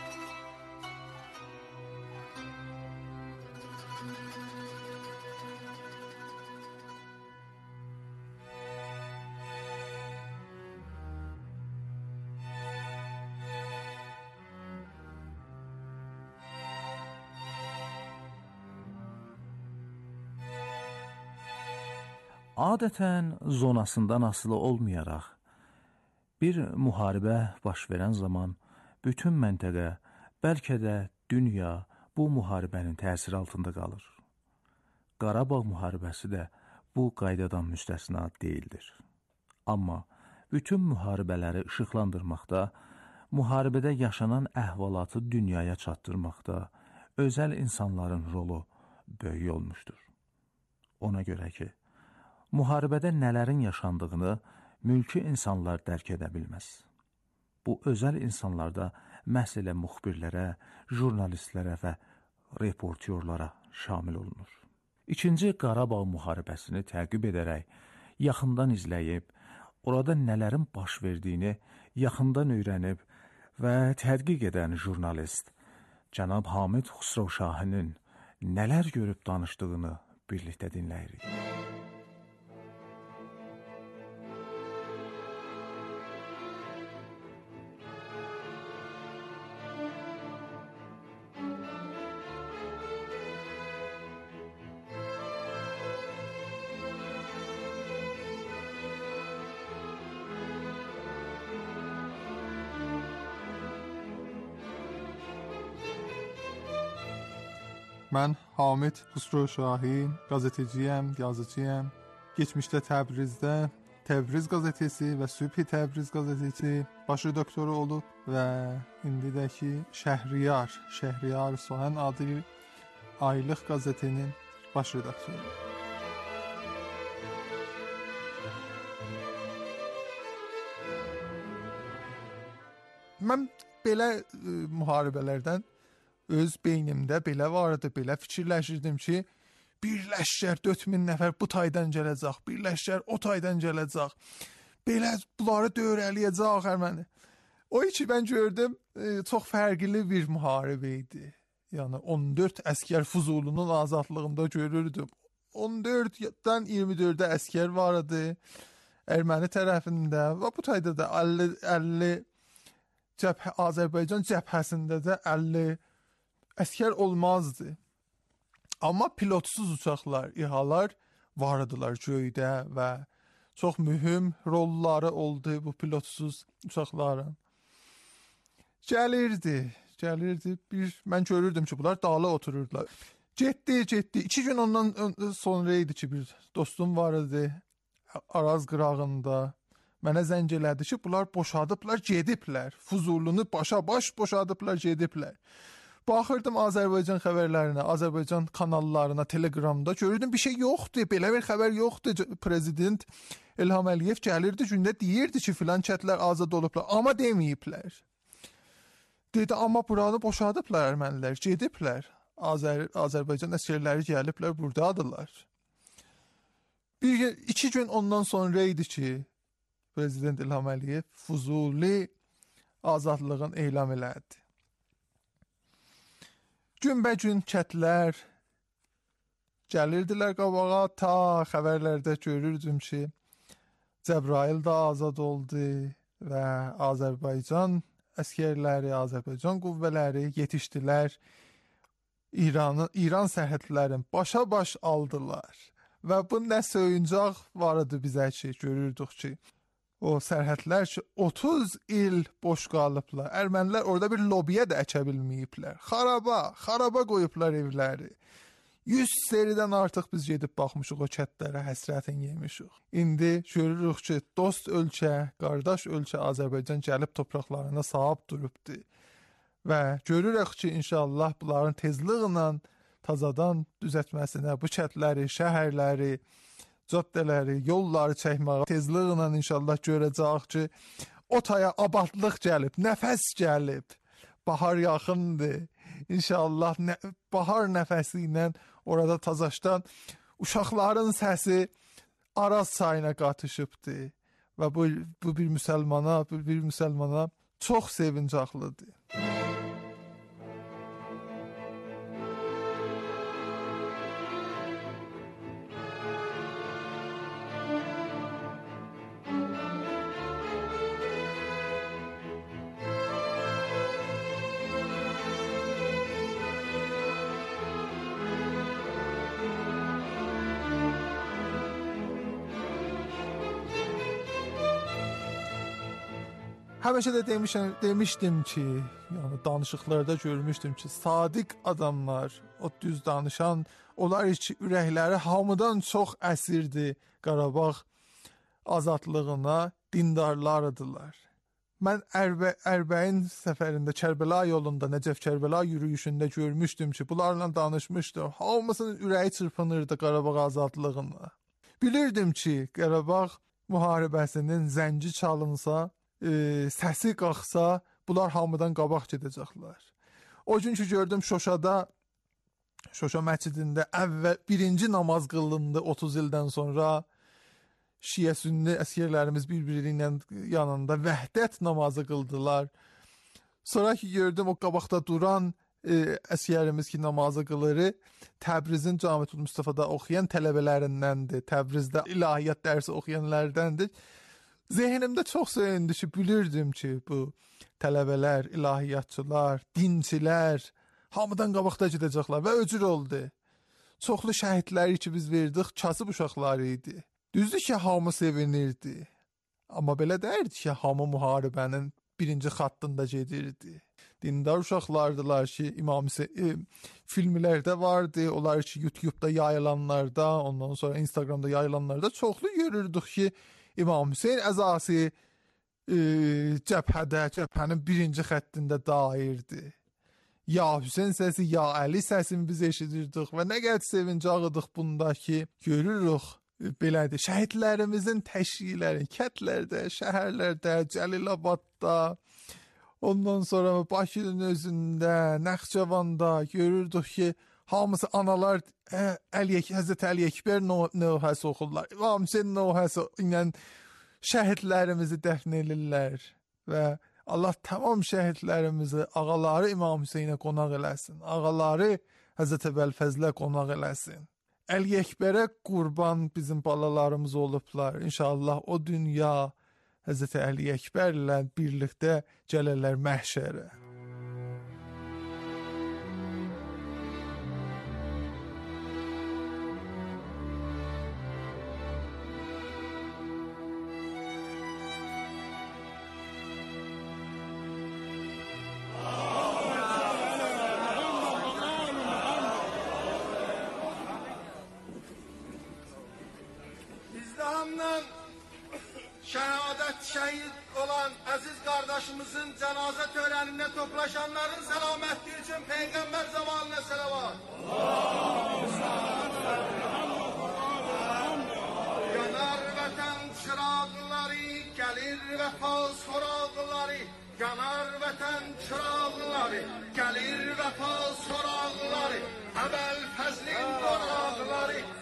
Adətən zonasından asılı olmayaraq, bir müharibə baş verən zaman bütün məntəqə, bəlkə də dünya bu müharibənin təsiri altında qalır. Qarabağ müharibəsi də bu qaydadan müstəsna deyildir. Amma bütün müharibələri işıqlandırmaqda, müharibədə yaşanan əhvalatı dünyaya çatdırmaqda özəl insanların rolu böyük olmuşdur. Ona görə ki, müharibədə nələrin yaşandığını mülki insanlar dərk edə bilməz. Bu özəl insanlarda məhz elə müxbirlərə, jurnalistlərə və reportyorlara şamil olunur. İkinci Qarabağ müharibəsini təqib edərək, yaxından izləyib, orada nələrin baş verdiyini yaxından öyrənib və tədqiq edən jurnalist cənab Hamid Xusrovşahinin nələr görüb danışdığını birlikdə dinləyirik. Mən Hamid Xusrovşahi, gazeteciyəm, yazıcıyam. Keçmişdə Təbrizdə Təbriz qəzetesi və Sübhi Təbriz qəzetesi baş redaktoru olub və indidəki Şəhriyar Sohan adlı aylıq qəzetinin baş redaktoru. Mən belə müharibələrdən öz beynimdə belə vardı, belə fikirləşirdim ki, bir ləşkər 4000 nəfər bu taydan gələcək, bir ləşkər o taydan gələcək, belə bunları dövrələyəcək Erməni. O ki, mən gördüm, çox fərqli bir müharibə idi. Yəni 14 əskər Füzulunun azadlığında görürdüm. 14-dən 24-də əskər var idi Erməni tərəfində və bu tayda da 50 Azərbaycan cəbhəsində də 50 əskər olmazdı. Amma pilotsuz uçaqlar, İHA'lar vardılar göydə və çox mühüm rolları oldu bu pilotsuz uçaqların. Gəlirdi. Mən görürdüm ki, bunlar dağla otururdular. Getdi. 2 gün ondan sonra idi ki, bir dostum var idi Araz qırağında. Mənə zəng elədi ki, bunlar boşadıblar, gediblər. Füzulunu başa-baş boşadıblar, gediblər. Baxırdım Azərbaycan xəbərlərinə, Azərbaycan kanallarına, Telegramda görürdüm bir şey yoxdur, belə bir xəbər yoxdur. Prezident İlham Əliyev gəlirdi, gündə deyirdi ki, filan kətlər azad olublar, amma deməyiblər. Dedi, amma buranı boşadıblar ermənilər, gediblər. Azərbaycan əsgərləri gəliblər, buradadırlar. 2 gün ondan sonra idi ki, Prezident İlham Əliyev Füzuli azadlığın elan elədi. Günbəgün kətlər gəlirdilər qabağa, ta xəbərlərdə görürdüm ki, Cəbrayıl da azad oldu və Azərbaycan əskərləri, Azərbaycan qüvvələri yetişdilər İran sərhədlərini başa-baş aldılar. Və bu nə söyüncaq var idi bizə ki, görürdük ki, o sərhədlər ki 30 il boş qalıblar. Ermənilər orada bir lobiyə də əkə bilməyiblər. Xaraba qoyublar evləri. 100 seridən artıq biz gedib baxmışıq o kətlərə, həsrətin yemişik. İndi görürük ki, dost ölkə, qardaş ölkə Azərbaycan gəlib torpaqlarına sahib durubdu. Və görürük ki, inşallah bunların tezliklə tazadan düzəltməsinə, bu kətləri, şəhərləri, caddələri, yolları çəkməyə tezliklə inşallah görəcəyik ki, o taya abadlıq gəlib, nəfəs gəlib. Bahar yaxındır. İnşallah bahar nəfəsi ilə orada Tazaşdan uşaqların səsi Araz çayına qatışıbdı və bu bir müsəlmana çox sevincaqlıdır. Həmişə də demişdim ki, yəni danışıqlarda görmüşdüm ki, sadiq adamlar, o düz danışan, onlar ki, ürəkləri hamıdan çox əsirdi Qarabağ azadlığına, dindarlardılar. Mən Ərbəyin səfərində, Kərbəla yolunda, Nəcəf Kərbəla yürüyüşündə görmüşdüm ki, bunlarla danışmışdım. Hamısının ürəyi çırpınırdı Qarabağ azadlığına. Bilirdim ki, Qarabağ müharibəsinin zəngi çalınsa, səsi qalxsa, bunlar hamıdan qabaq gedəcəklər. O gün ki gördüm Şoşada, Şoşa məscidində birinci namaz qılındı 30 ildən sonra. Şiə sünni əsgərlərimiz bir-birinin yanında vəhdət namazı qıldılar. Sonra ki gördüm o qabaqda duran əsgərimiz ki namazı qılır, Təbrizin Camiül Mustafada oxuyan tələbələrindəndir. Təbrizdə ilahiyyat dərsi oxuyanlardəndir. Zehnimdə çox söyündü ki, bilirdim ki, bu tələbələr, ilahiyyatçılar, dinçilər hamıdan qabaqda gedəcəklər və öcür oldu. Çoxlu şəhidləri ki biz verdik, kasıb uşaqları idi. Düzdür ki, hamı sevinirdi. Amma belə deyirdi ki, hamı müharibənin birinci xattında gedirdi. Dindar uşaqlardılar ki, İmam Hüseyin filmlərdə vardı, onlar ki YouTube-da yayılanlarda, ondan sonra Instagramda yayılanlarda çoxlu görürdük ki, İmam Hüseyin əzası cəbhənin birinci xəttində dairdi. Ya Hüseyin səsi, ya Əli səsini biz eşidirdik və nə qədər sevincaqdıq bunda ki, görürük belədir. Şəhidlərimizin təşyiləri, kətlərdə, şəhərlərdə, Cəlilabadda, ondan sonra Bakının özündə, Naxçıvanda görürdük ki, hamısı analar Həzrəti Əli Əkbər növhəsi oxurlar. İmam Hüseyin növhəsi ilə şəhidlərimizi dəfn edirlər və Allah tamam şəhidlərimizi, ağaları İmam Hüseynə qonaq eləsin. Ağaları Həzrəti Əbəlfəzlə qonaq eləsin. Əli Əkbərə qurban bizim balalarımız olublar. İnşallah o dünya Həzrəti Əli Əkbərlə birlikdə gələrlər məhşərə. Şehit olan aziz kardeşimizin cenaze törenine toplaşanların selametliği için Peygamber zamanına selavat. Yanar vatan çırağları, gelir vefa sorağları. Yanar vatan çırağları, gelir vefa sorağları. Əbəlfəzlin qorağları.